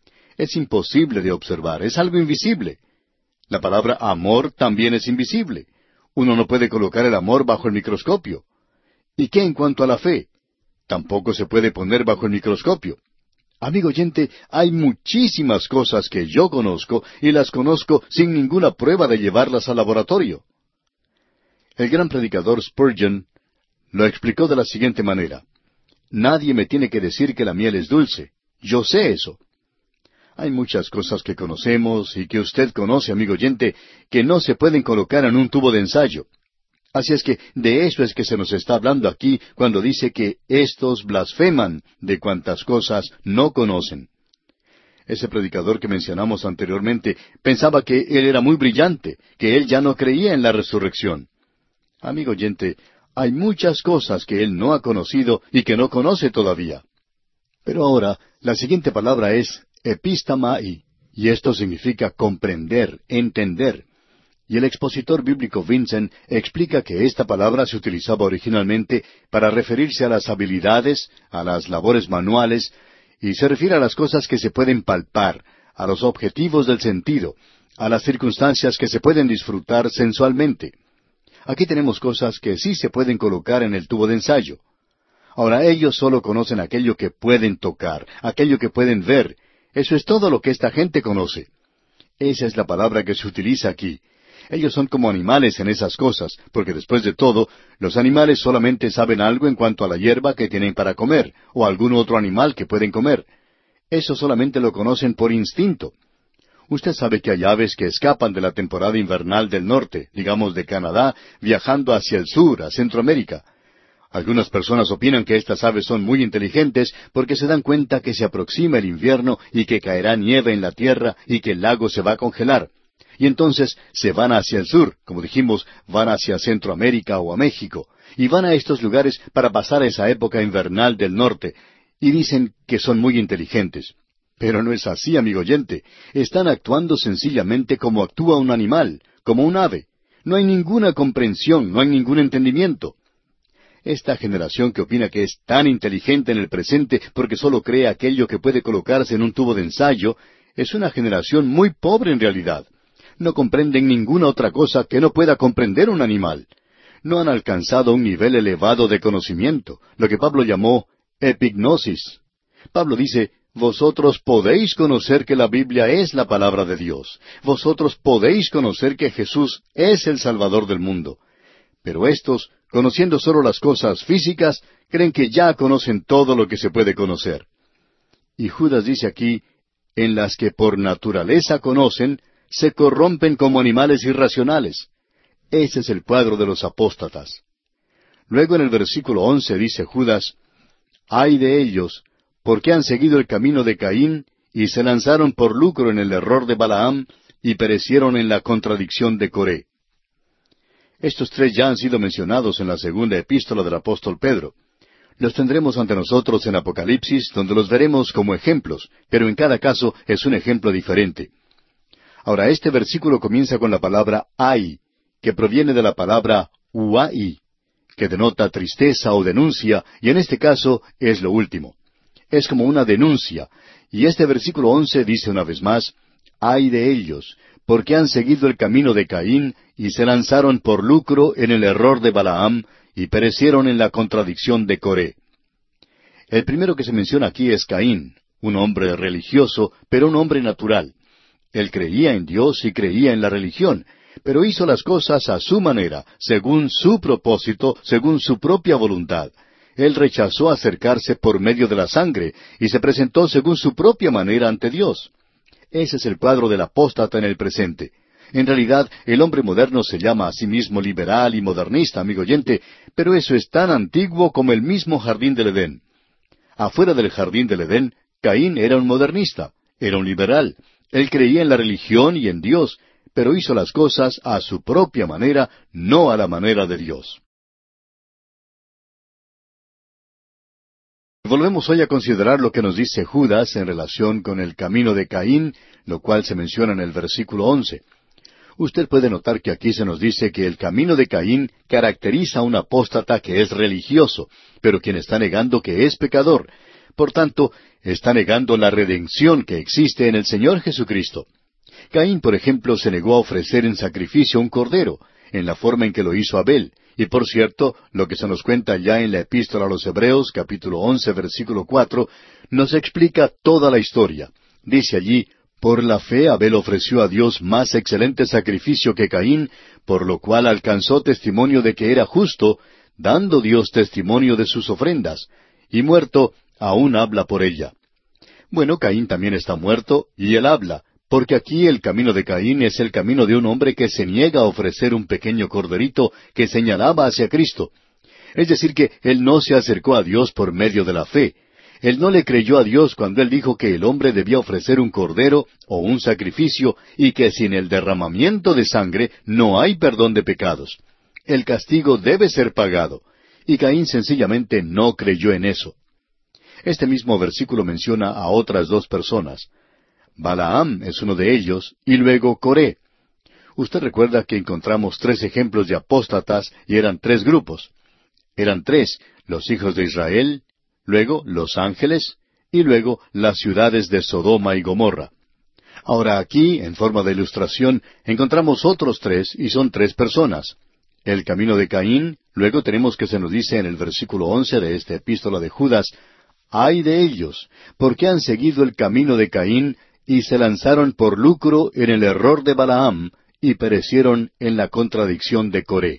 Es imposible de observar, es algo invisible. La palabra amor también es invisible. Uno no puede colocar el amor bajo el microscopio. ¿Y qué en cuanto a la fe? Tampoco se puede poner bajo el microscopio. Amigo oyente, hay muchísimas cosas que yo conozco, y las conozco sin ninguna prueba de llevarlas al laboratorio. El gran predicador Spurgeon lo explicó de la siguiente manera. Nadie me tiene que decir que la miel es dulce. Yo sé eso. Hay muchas cosas que conocemos y que usted conoce, amigo oyente, que no se pueden colocar en un tubo de ensayo. Así es que de eso es que se nos está hablando aquí cuando dice que estos blasfeman de cuantas cosas no conocen. Ese predicador que mencionamos anteriormente pensaba que él era muy brillante, que él ya no creía en la resurrección. Amigo oyente, Hay muchas cosas que él no ha conocido y que no conoce todavía. Pero ahora, la siguiente palabra es epistamai, y esto significa comprender, entender. Y el expositor bíblico Vincent explica que esta palabra se utilizaba originalmente para referirse a las habilidades, a las labores manuales, y se refiere a las cosas que se pueden palpar, a los objetivos del sentido, a las circunstancias que se pueden disfrutar sensualmente. Aquí tenemos cosas que sí se pueden colocar en el tubo de ensayo. Ahora, ellos solo conocen aquello que pueden tocar, aquello que pueden ver. Eso es todo lo que esta gente conoce. Esa es la palabra que se utiliza aquí. Ellos son como animales en esas cosas, porque después de todo, los animales solamente saben algo en cuanto a la hierba que tienen para comer, o algún otro animal que pueden comer. Eso solamente lo conocen por instinto. Usted sabe que hay aves que escapan de la temporada invernal del norte, digamos de Canadá, viajando hacia el sur, a Centroamérica. Algunas personas opinan que estas aves son muy inteligentes porque se dan cuenta que se aproxima el invierno y que caerá nieve en la tierra y que el lago se va a congelar. Y entonces se van hacia el sur, como dijimos, van hacia Centroamérica o a México, y van a estos lugares para pasar esa época invernal del norte, y dicen que son muy inteligentes. Pero no es así, amigo oyente. Están actuando sencillamente como actúa un animal, como un ave. No hay ninguna comprensión, no hay ningún entendimiento. Esta generación que opina que es tan inteligente en el presente porque solo cree aquello que puede colocarse en un tubo de ensayo, es una generación muy pobre en realidad. No comprenden ninguna otra cosa que no pueda comprender un animal. No han alcanzado un nivel elevado de conocimiento, lo que Pablo llamó epignosis. Pablo dice, vosotros podéis conocer que la Biblia es la palabra de Dios. Vosotros podéis conocer que Jesús es el Salvador del mundo. Pero estos, conociendo solo las cosas físicas, creen que ya conocen todo lo que se puede conocer. Y Judas dice aquí, en las que por naturaleza conocen, se corrompen como animales irracionales. Ese es el cuadro de los apóstatas. Luego en el versículo 11 dice Judas, ay de ellos, porque han seguido el camino de Caín, y se lanzaron por lucro en el error de Balaam, y perecieron en la contradicción de Coré. Estos tres ya han sido mencionados en la segunda epístola del apóstol Pedro. Los tendremos ante nosotros en Apocalipsis, donde los veremos como ejemplos, pero en cada caso es un ejemplo diferente. Ahora, este versículo comienza con la palabra ay, que proviene de la palabra uai, que denota tristeza o denuncia, y en este caso es lo último. Es como una denuncia, y este versículo 11 dice una vez más, ay de ellos, porque han seguido el camino de Caín, y se lanzaron por lucro en el error de Balaam, y perecieron en la contradicción de Coré. El primero que se menciona aquí es Caín, un hombre religioso, pero un hombre natural. Él creía en Dios y creía en la religión, pero hizo las cosas a su manera, según su propósito, según su propia voluntad. Él rechazó acercarse por medio de la sangre, y se presentó según su propia manera ante Dios. Ese es el cuadro del apóstata en el presente. En realidad, el hombre moderno se llama a sí mismo liberal y modernista, amigo oyente, pero eso es tan antiguo como el mismo jardín del Edén. Afuera del jardín del Edén, Caín era un modernista, era un liberal. Él creía en la religión y en Dios, pero hizo las cosas a su propia manera, no a la manera de Dios. Volvemos hoy a considerar lo que nos dice Judas en relación con el camino de Caín, lo cual se menciona en el versículo 11. Usted puede notar que aquí se nos dice que el camino de Caín caracteriza a un apóstata que es religioso, pero quien está negando que es pecador. Por tanto, está negando la redención que existe en el Señor Jesucristo. Caín, por ejemplo, se negó a ofrecer en sacrificio un cordero, en la forma en que lo hizo Abel. Y por cierto, lo que se nos cuenta ya en la epístola a los Hebreos, capítulo 11, versículo 4, nos explica toda la historia. Dice allí, por la fe Abel ofreció a Dios más excelente sacrificio que Caín, por lo cual alcanzó testimonio de que era justo, dando Dios testimonio de sus ofrendas, y muerto, aún habla por ella. Bueno, Caín también está muerto, y él habla, porque aquí el camino de Caín es el camino de un hombre que se niega a ofrecer un pequeño corderito que señalaba hacia Cristo. Es decir, que él no se acercó a Dios por medio de la fe. Él no le creyó a Dios cuando él dijo que el hombre debía ofrecer un cordero o un sacrificio y que sin el derramamiento de sangre no hay perdón de pecados. El castigo debe ser pagado. Y Caín sencillamente no creyó en eso. Este mismo versículo menciona a otras dos personas. Balaam es uno de ellos, y luego Coré. Usted recuerda que encontramos tres ejemplos de apóstatas y eran tres grupos. Eran tres, los hijos de Israel, luego los ángeles, y luego las ciudades de Sodoma y Gomorra. Ahora aquí, en forma de ilustración, encontramos otros tres, y son tres personas. El camino de Caín, luego tenemos que se nos dice en el versículo 11 de esta epístola de Judas, «Ay de ellos, porque han seguido el camino de Caín, y se lanzaron por lucro en el error de Balaam, y perecieron en la contradicción de Coré».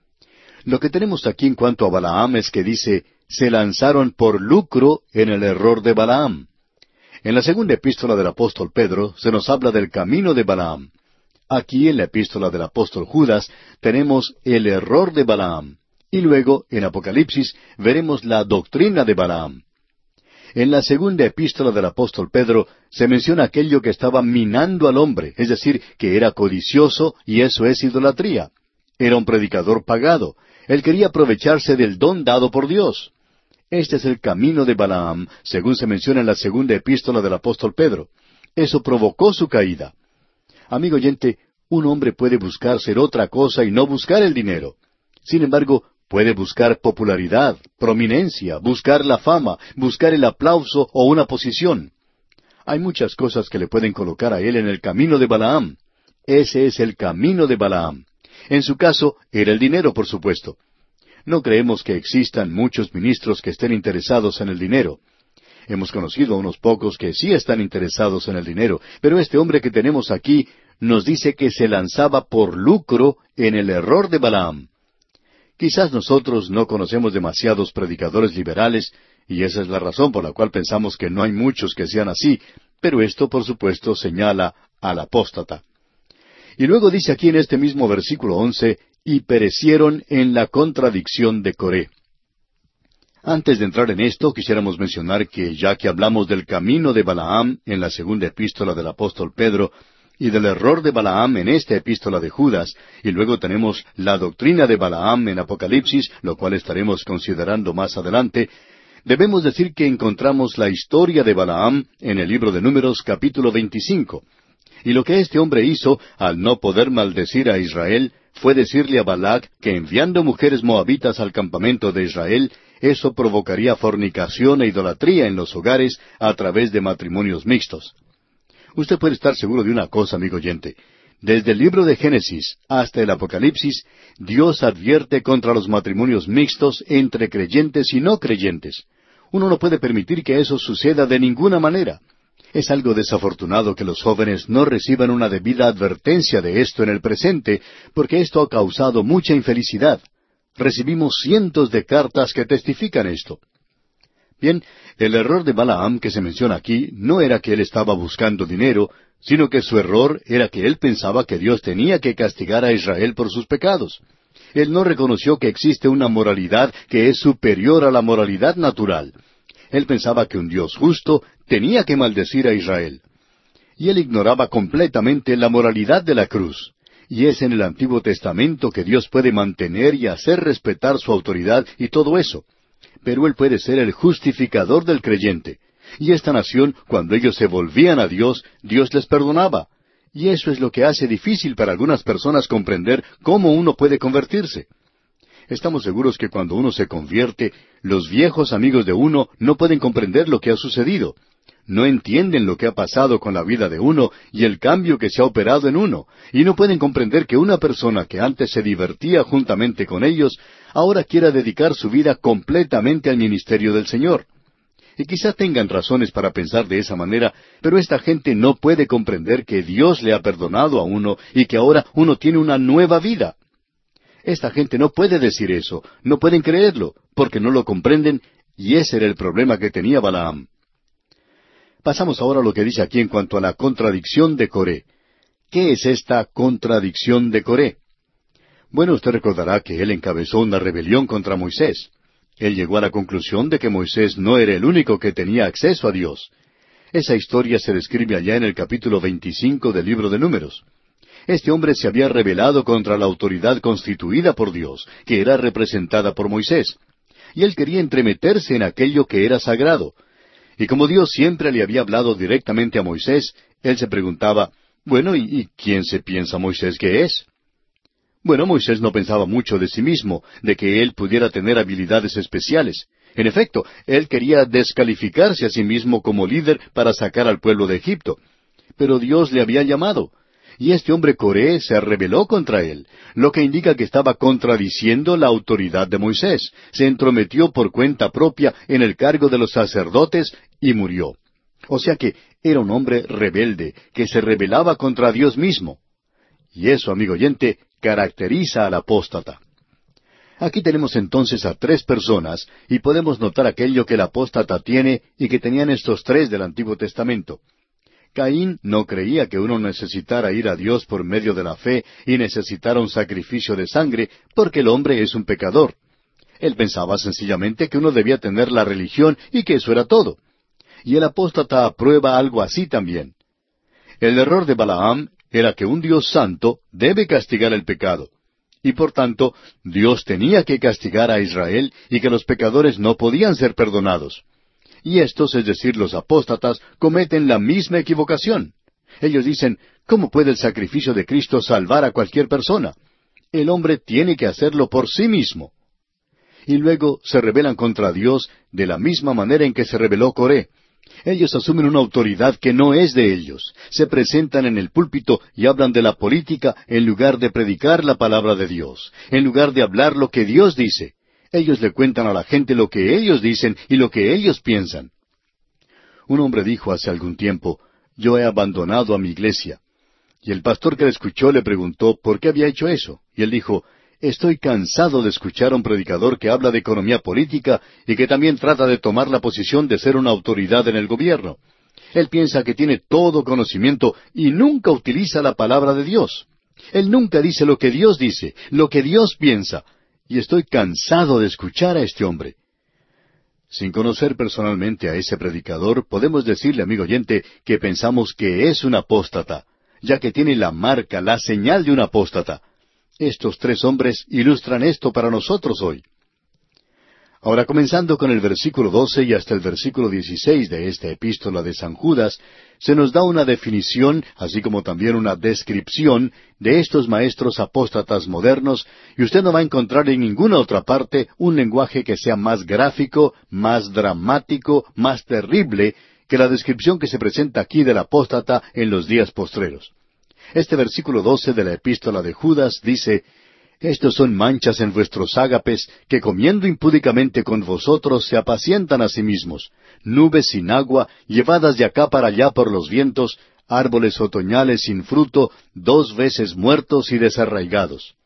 Lo que tenemos aquí en cuanto a Balaam es que dice, «se lanzaron por lucro en el error de Balaam». En la segunda epístola del apóstol Pedro se nos habla del camino de Balaam. Aquí en la epístola del apóstol Judas tenemos el error de Balaam. Y luego, en Apocalipsis, veremos la doctrina de Balaam. En la segunda epístola del apóstol Pedro se menciona aquello que estaba minando al hombre, es decir, que era codicioso, y eso es idolatría. Era un predicador pagado. Él quería aprovecharse del don dado por Dios. Este es el camino de Balaam, según se menciona en la segunda epístola del apóstol Pedro. Eso provocó su caída. Amigo oyente, un hombre puede buscar ser otra cosa y no buscar el dinero. Sin embargo, puede buscar popularidad, prominencia, buscar la fama, buscar el aplauso o una posición. Hay muchas cosas que le pueden colocar a él en el camino de Balaam. Ese es el camino de Balaam. En su caso, era el dinero, por supuesto. No creemos que existan muchos ministros que estén interesados en el dinero. Hemos conocido a unos pocos que sí están interesados en el dinero, pero este hombre que tenemos aquí nos dice que se lanzaba por lucro en el error de Balaam. Quizás nosotros no conocemos demasiados predicadores liberales, y esa es la razón por la cual pensamos que no hay muchos que sean así, pero esto, por supuesto, señala al apóstata. Y luego dice aquí en este mismo versículo 11, «y perecieron en la contradicción de Coré». Antes de entrar en esto, quisiéramos mencionar que ya que hablamos del camino de Balaam en la segunda epístola del apóstol Pedro, y del error de Balaam en esta epístola de Judas, y luego tenemos la doctrina de Balaam en Apocalipsis, lo cual estaremos considerando más adelante, debemos decir que encontramos la historia de Balaam en el libro de Números capítulo 25. Y lo que este hombre hizo, al no poder maldecir a Israel, fue decirle a Balac que enviando mujeres moabitas al campamento de Israel, eso provocaría fornicación e idolatría en los hogares a través de matrimonios mixtos. Usted puede estar seguro de una cosa, amigo oyente. Desde el libro de Génesis hasta el Apocalipsis, Dios advierte contra los matrimonios mixtos entre creyentes y no creyentes. Uno no puede permitir que eso suceda de ninguna manera. Es algo desafortunado que los jóvenes no reciban una debida advertencia de esto en el presente, porque esto ha causado mucha infelicidad. Recibimos cientos de cartas que testifican esto. Bien, el error de Balaam que se menciona aquí no era que él estaba buscando dinero, sino que su error era que él pensaba que Dios tenía que castigar a Israel por sus pecados. Él no reconoció que existe una moralidad que es superior a la moralidad natural. Él pensaba que un Dios justo tenía que maldecir a Israel. Y él ignoraba completamente la moralidad de la cruz. Y es en el Antiguo Testamento que Dios puede mantener y hacer respetar su autoridad y todo eso. Pero Él puede ser el justificador del creyente. Y esta nación, cuando ellos se volvían a Dios, Dios les perdonaba. Y eso es lo que hace difícil para algunas personas comprender cómo uno puede convertirse. Estamos seguros que cuando uno se convierte, los viejos amigos de uno no pueden comprender lo que ha sucedido. No entienden lo que ha pasado con la vida de uno y el cambio que se ha operado en uno, y no pueden comprender que una persona que antes se divertía juntamente con ellos, ahora quiera dedicar su vida completamente al ministerio del Señor. Y quizá tengan razones para pensar de esa manera, pero esta gente no puede comprender que Dios le ha perdonado a uno y que ahora uno tiene una nueva vida. Esta gente no puede decir eso, no pueden creerlo, porque no lo comprenden, y ese era el problema que tenía Balaam. Pasamos ahora a lo que dice aquí en cuanto a la contradicción de Coré. ¿Qué es esta contradicción de Coré? Bueno, usted recordará que él encabezó una rebelión contra Moisés. Él llegó a la conclusión de que Moisés no era el único que tenía acceso a Dios. Esa historia se describe allá en el capítulo 25 del libro de Números. Este hombre se había rebelado contra la autoridad constituida por Dios, que era representada por Moisés. Y él quería entremeterse en aquello que era sagrado. Y como Dios siempre le había hablado directamente a Moisés, él se preguntaba, bueno, ¿y quién se piensa Moisés que es? Bueno, Moisés no pensaba mucho de sí mismo, de que él pudiera tener habilidades especiales. En efecto, él quería descalificarse a sí mismo como líder para sacar al pueblo de Egipto. Pero Dios le había llamado. Y este hombre Coré se rebeló contra él, lo que indica que estaba contradiciendo la autoridad de Moisés. Se entrometió por cuenta propia en el cargo de los sacerdotes y murió. O sea que era un hombre rebelde, que se rebelaba contra Dios mismo. Y eso, amigo oyente, caracteriza al apóstata. Aquí tenemos entonces a tres personas, y podemos notar aquello que el apóstata tiene y que tenían estos tres del Antiguo Testamento. Caín no creía que uno necesitara ir a Dios por medio de la fe y necesitara un sacrificio de sangre, porque el hombre es un pecador. Él pensaba sencillamente que uno debía tener la religión y que eso era todo. Y el apóstata aprueba algo así también. El error de Balaam era que un Dios santo debe castigar el pecado. Y por tanto, Dios tenía que castigar a Israel y que los pecadores no podían ser perdonados. Y estos, es decir, los apóstatas, cometen la misma equivocación. Ellos dicen, ¿cómo puede el sacrificio de Cristo salvar a cualquier persona? El hombre tiene que hacerlo por sí mismo. Y luego se rebelan contra Dios de la misma manera en que se rebeló Coré. Ellos asumen una autoridad que no es de ellos. Se presentan en el púlpito y hablan de la política en lugar de predicar la palabra de Dios, en lugar de hablar lo que Dios dice. Ellos le cuentan a la gente lo que ellos dicen y lo que ellos piensan. Un hombre dijo hace algún tiempo, yo he abandonado a mi iglesia. Y el pastor que le escuchó le preguntó por qué había hecho eso. Y él dijo, estoy cansado de escuchar a un predicador que habla de economía política y que también trata de tomar la posición de ser una autoridad en el gobierno. Él piensa que tiene todo conocimiento y nunca utiliza la palabra de Dios. Él nunca dice lo que Dios dice, lo que Dios piensa. Y estoy cansado de escuchar a este hombre. Sin conocer personalmente a ese predicador, podemos decirle, amigo oyente, que pensamos que es un apóstata, ya que tiene la marca, la señal de un apóstata. Estos tres hombres ilustran esto para nosotros hoy. Ahora, comenzando con el versículo 12 y hasta el versículo 16 de esta epístola de San Judas, se nos da una definición, así como también una descripción de estos maestros apóstatas modernos, y usted no va a encontrar en ninguna otra parte un lenguaje que sea más gráfico, más dramático, más terrible que la descripción que se presenta aquí del apóstata en los días postreros. Este versículo 12 de la epístola de Judas dice, estos son manchas en vuestros ágapes, que comiendo impúdicamente con vosotros se apacientan a sí mismos, nubes sin agua, llevadas de acá para allá por los vientos, árboles otoñales sin fruto, 2 veces muertos y desarraigados.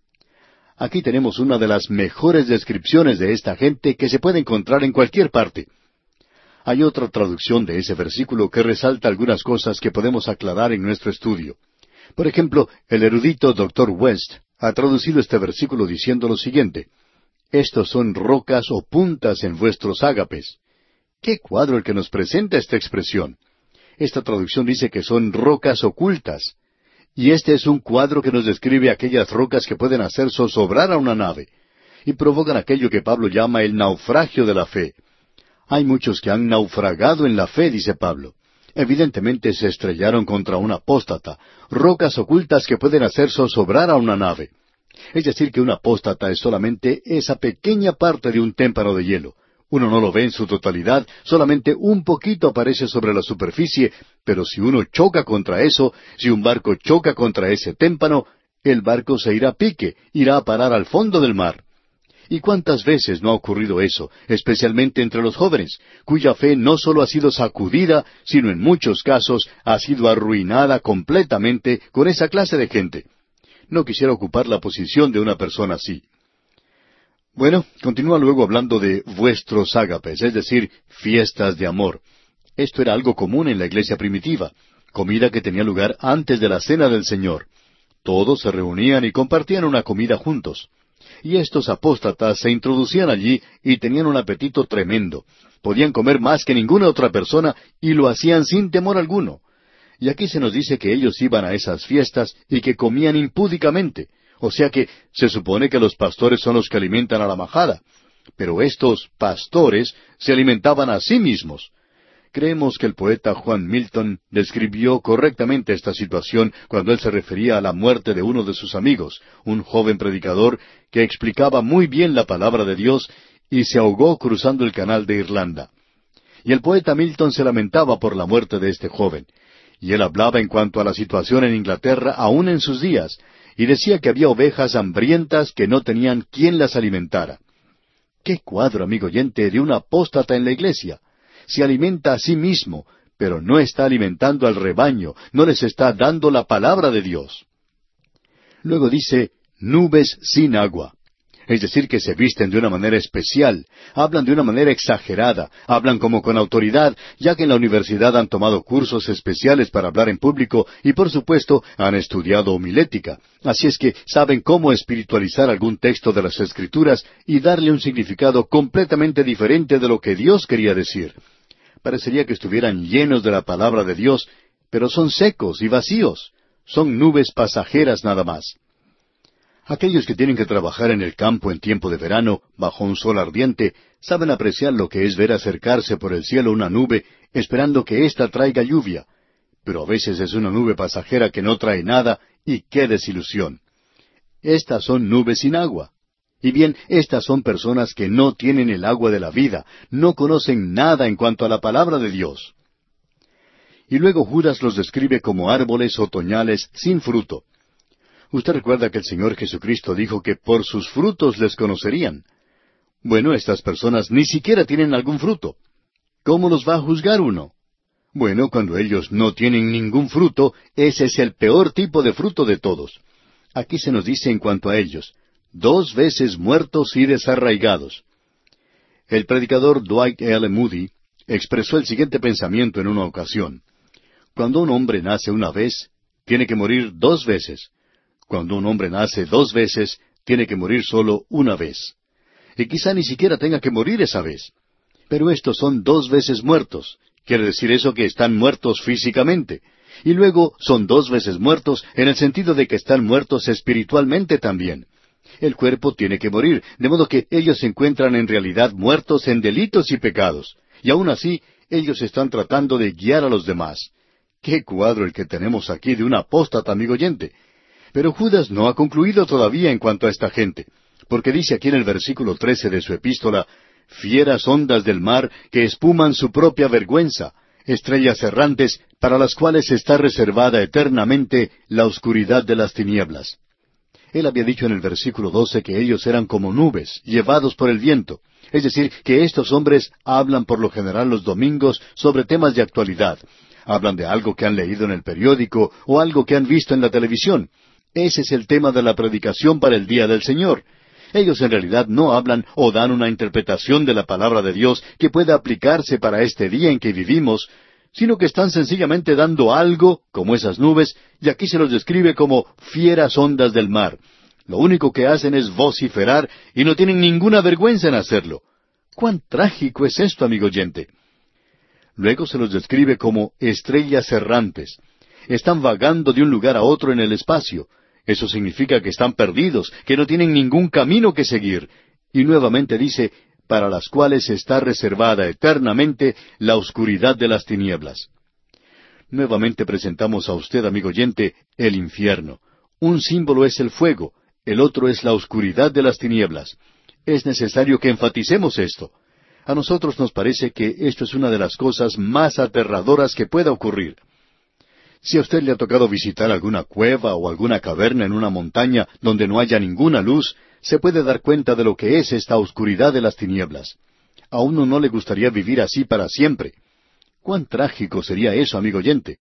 Aquí tenemos una de las mejores descripciones de esta gente que se puede encontrar en cualquier parte. Hay otra traducción de ese versículo que resalta algunas cosas que podemos aclarar en nuestro estudio. Por ejemplo, el erudito Dr. West ha traducido este versículo diciendo lo siguiente, estos son rocas o puntas en vuestros ágapes. ¡Qué cuadro el que nos presenta esta expresión! Esta traducción dice que son rocas ocultas. Y este es un cuadro que nos describe aquellas rocas que pueden hacer zozobrar a una nave, y provocan aquello que Pablo llama el naufragio de la fe. Hay muchos que han naufragado en la fe, dice Pablo. Evidentemente se estrellaron contra un apóstata, rocas ocultas que pueden hacer zozobrar a una nave. Es decir, que un apóstata es solamente esa pequeña parte de un témpano de hielo. Uno no lo ve en su totalidad, solamente un poquito aparece sobre la superficie, pero si uno choca contra eso, si un barco choca contra ese témpano, el barco se irá a pique, irá a parar al fondo del mar. ¿Y cuántas veces no ha ocurrido eso, especialmente entre los jóvenes, cuya fe no solo ha sido sacudida, sino en muchos casos ha sido arruinada completamente con esa clase de gente? No quisiera ocupar la posición de una persona así. Bueno, continúa luego hablando de vuestros ágapes, es decir, fiestas de amor. Esto era algo común en la iglesia primitiva, comida que tenía lugar antes de la cena del Señor. Todos se reunían y compartían una comida juntos. Y estos apóstatas se introducían allí y tenían un apetito tremendo. Podían comer más que ninguna otra persona y lo hacían sin temor alguno. Y aquí se nos dice que ellos iban a esas fiestas y que comían impúdicamente. O sea que se supone que los pastores son los que alimentan a la majada. Pero estos pastores se alimentaban a sí mismos. Creemos que el poeta Juan Milton describió correctamente esta situación cuando él se refería a la muerte de uno de sus amigos, un joven predicador que explicaba muy bien la palabra de Dios y se ahogó cruzando el canal de Irlanda. Y el poeta Milton se lamentaba por la muerte de este joven. Y él hablaba en cuanto a la situación en Inglaterra aún en sus días, y decía que había ovejas hambrientas que no tenían quien las alimentara. ¡Qué cuadro, amigo oyente, de un apóstata en la iglesia! Se alimenta a sí mismo, pero no está alimentando al rebaño, no les está dando la palabra de Dios. Luego dice, nubes sin agua. Es decir, que se visten de una manera especial, hablan de una manera exagerada, hablan como con autoridad, ya que en la universidad han tomado cursos especiales para hablar en público y por supuesto han estudiado homilética. Así es que saben cómo espiritualizar algún texto de las Escrituras y darle un significado completamente diferente de lo que Dios quería decir. Parecería que estuvieran llenos de la palabra de Dios, pero son secos y vacíos. Son nubes pasajeras nada más. Aquellos que tienen que trabajar en el campo en tiempo de verano, bajo un sol ardiente, saben apreciar lo que es ver acercarse por el cielo una nube, esperando que ésta traiga lluvia. Pero a veces es una nube pasajera que no trae nada, y qué desilusión. Estas son nubes sin agua. Y bien, estas son personas que no tienen el agua de la vida, no conocen nada en cuanto a la palabra de Dios. Y luego Judas los describe como árboles otoñales sin fruto. Usted recuerda que el Señor Jesucristo dijo que por sus frutos les conocerían. Bueno, estas personas ni siquiera tienen algún fruto. ¿Cómo los va a juzgar uno? Bueno, cuando ellos no tienen ningún fruto, ese es el peor tipo de fruto de todos. Aquí se nos dice en cuanto a ellos, 2 veces muertos y desarraigados. El predicador Dwight L. Moody expresó el siguiente pensamiento en una ocasión. Cuando un hombre nace una vez, tiene que morir 2 veces. Cuando un hombre nace 2 veces, tiene que morir solo una vez. Y quizá ni siquiera tenga que morir esa vez. Pero estos son 2 veces muertos. Quiere decir eso que están muertos físicamente. Y luego son 2 veces muertos en el sentido de que están muertos espiritualmente también. El cuerpo tiene que morir, de modo que ellos se encuentran en realidad muertos en delitos y pecados. Y aún así, ellos están tratando de guiar a los demás. ¡Qué cuadro el que tenemos aquí de un apóstata, amigo oyente! Pero Judas no ha concluido todavía en cuanto a esta gente, porque dice aquí en el versículo 13 de su epístola, fieras ondas del mar que espuman su propia vergüenza, estrellas errantes para las cuales está reservada eternamente la oscuridad de las tinieblas. Él había dicho en el versículo 12 que ellos eran como nubes, llevados por el viento. Es decir, que estos hombres hablan por lo general los domingos sobre temas de actualidad. Hablan de algo que han leído en el periódico o algo que han visto en la televisión. Ese es el tema de la predicación para el día del Señor. Ellos en realidad no hablan o dan una interpretación de la palabra de Dios que pueda aplicarse para este día en que vivimos, sino que están sencillamente dando algo, como esas nubes, y aquí se los describe como fieras ondas del mar. Lo único que hacen es vociferar y no tienen ninguna vergüenza en hacerlo. ¡Cuán trágico es esto, amigo oyente! Luego se los describe como estrellas errantes. Están vagando de un lugar a otro en el espacio. Eso significa que están perdidos, que no tienen ningún camino que seguir. Y nuevamente dice, para las cuales está reservada eternamente la oscuridad de las tinieblas. Nuevamente presentamos a usted, amigo oyente, el infierno. Un símbolo es el fuego, el otro es la oscuridad de las tinieblas. Es necesario que enfaticemos esto. A nosotros nos parece que esto es una de las cosas más aterradoras que pueda ocurrir. Si a usted le ha tocado visitar alguna cueva o alguna caverna en una montaña donde no haya ninguna luz, se puede dar cuenta de lo que es esta oscuridad de las tinieblas. A uno no le gustaría vivir así para siempre. ¿Cuán trágico sería eso, amigo oyente?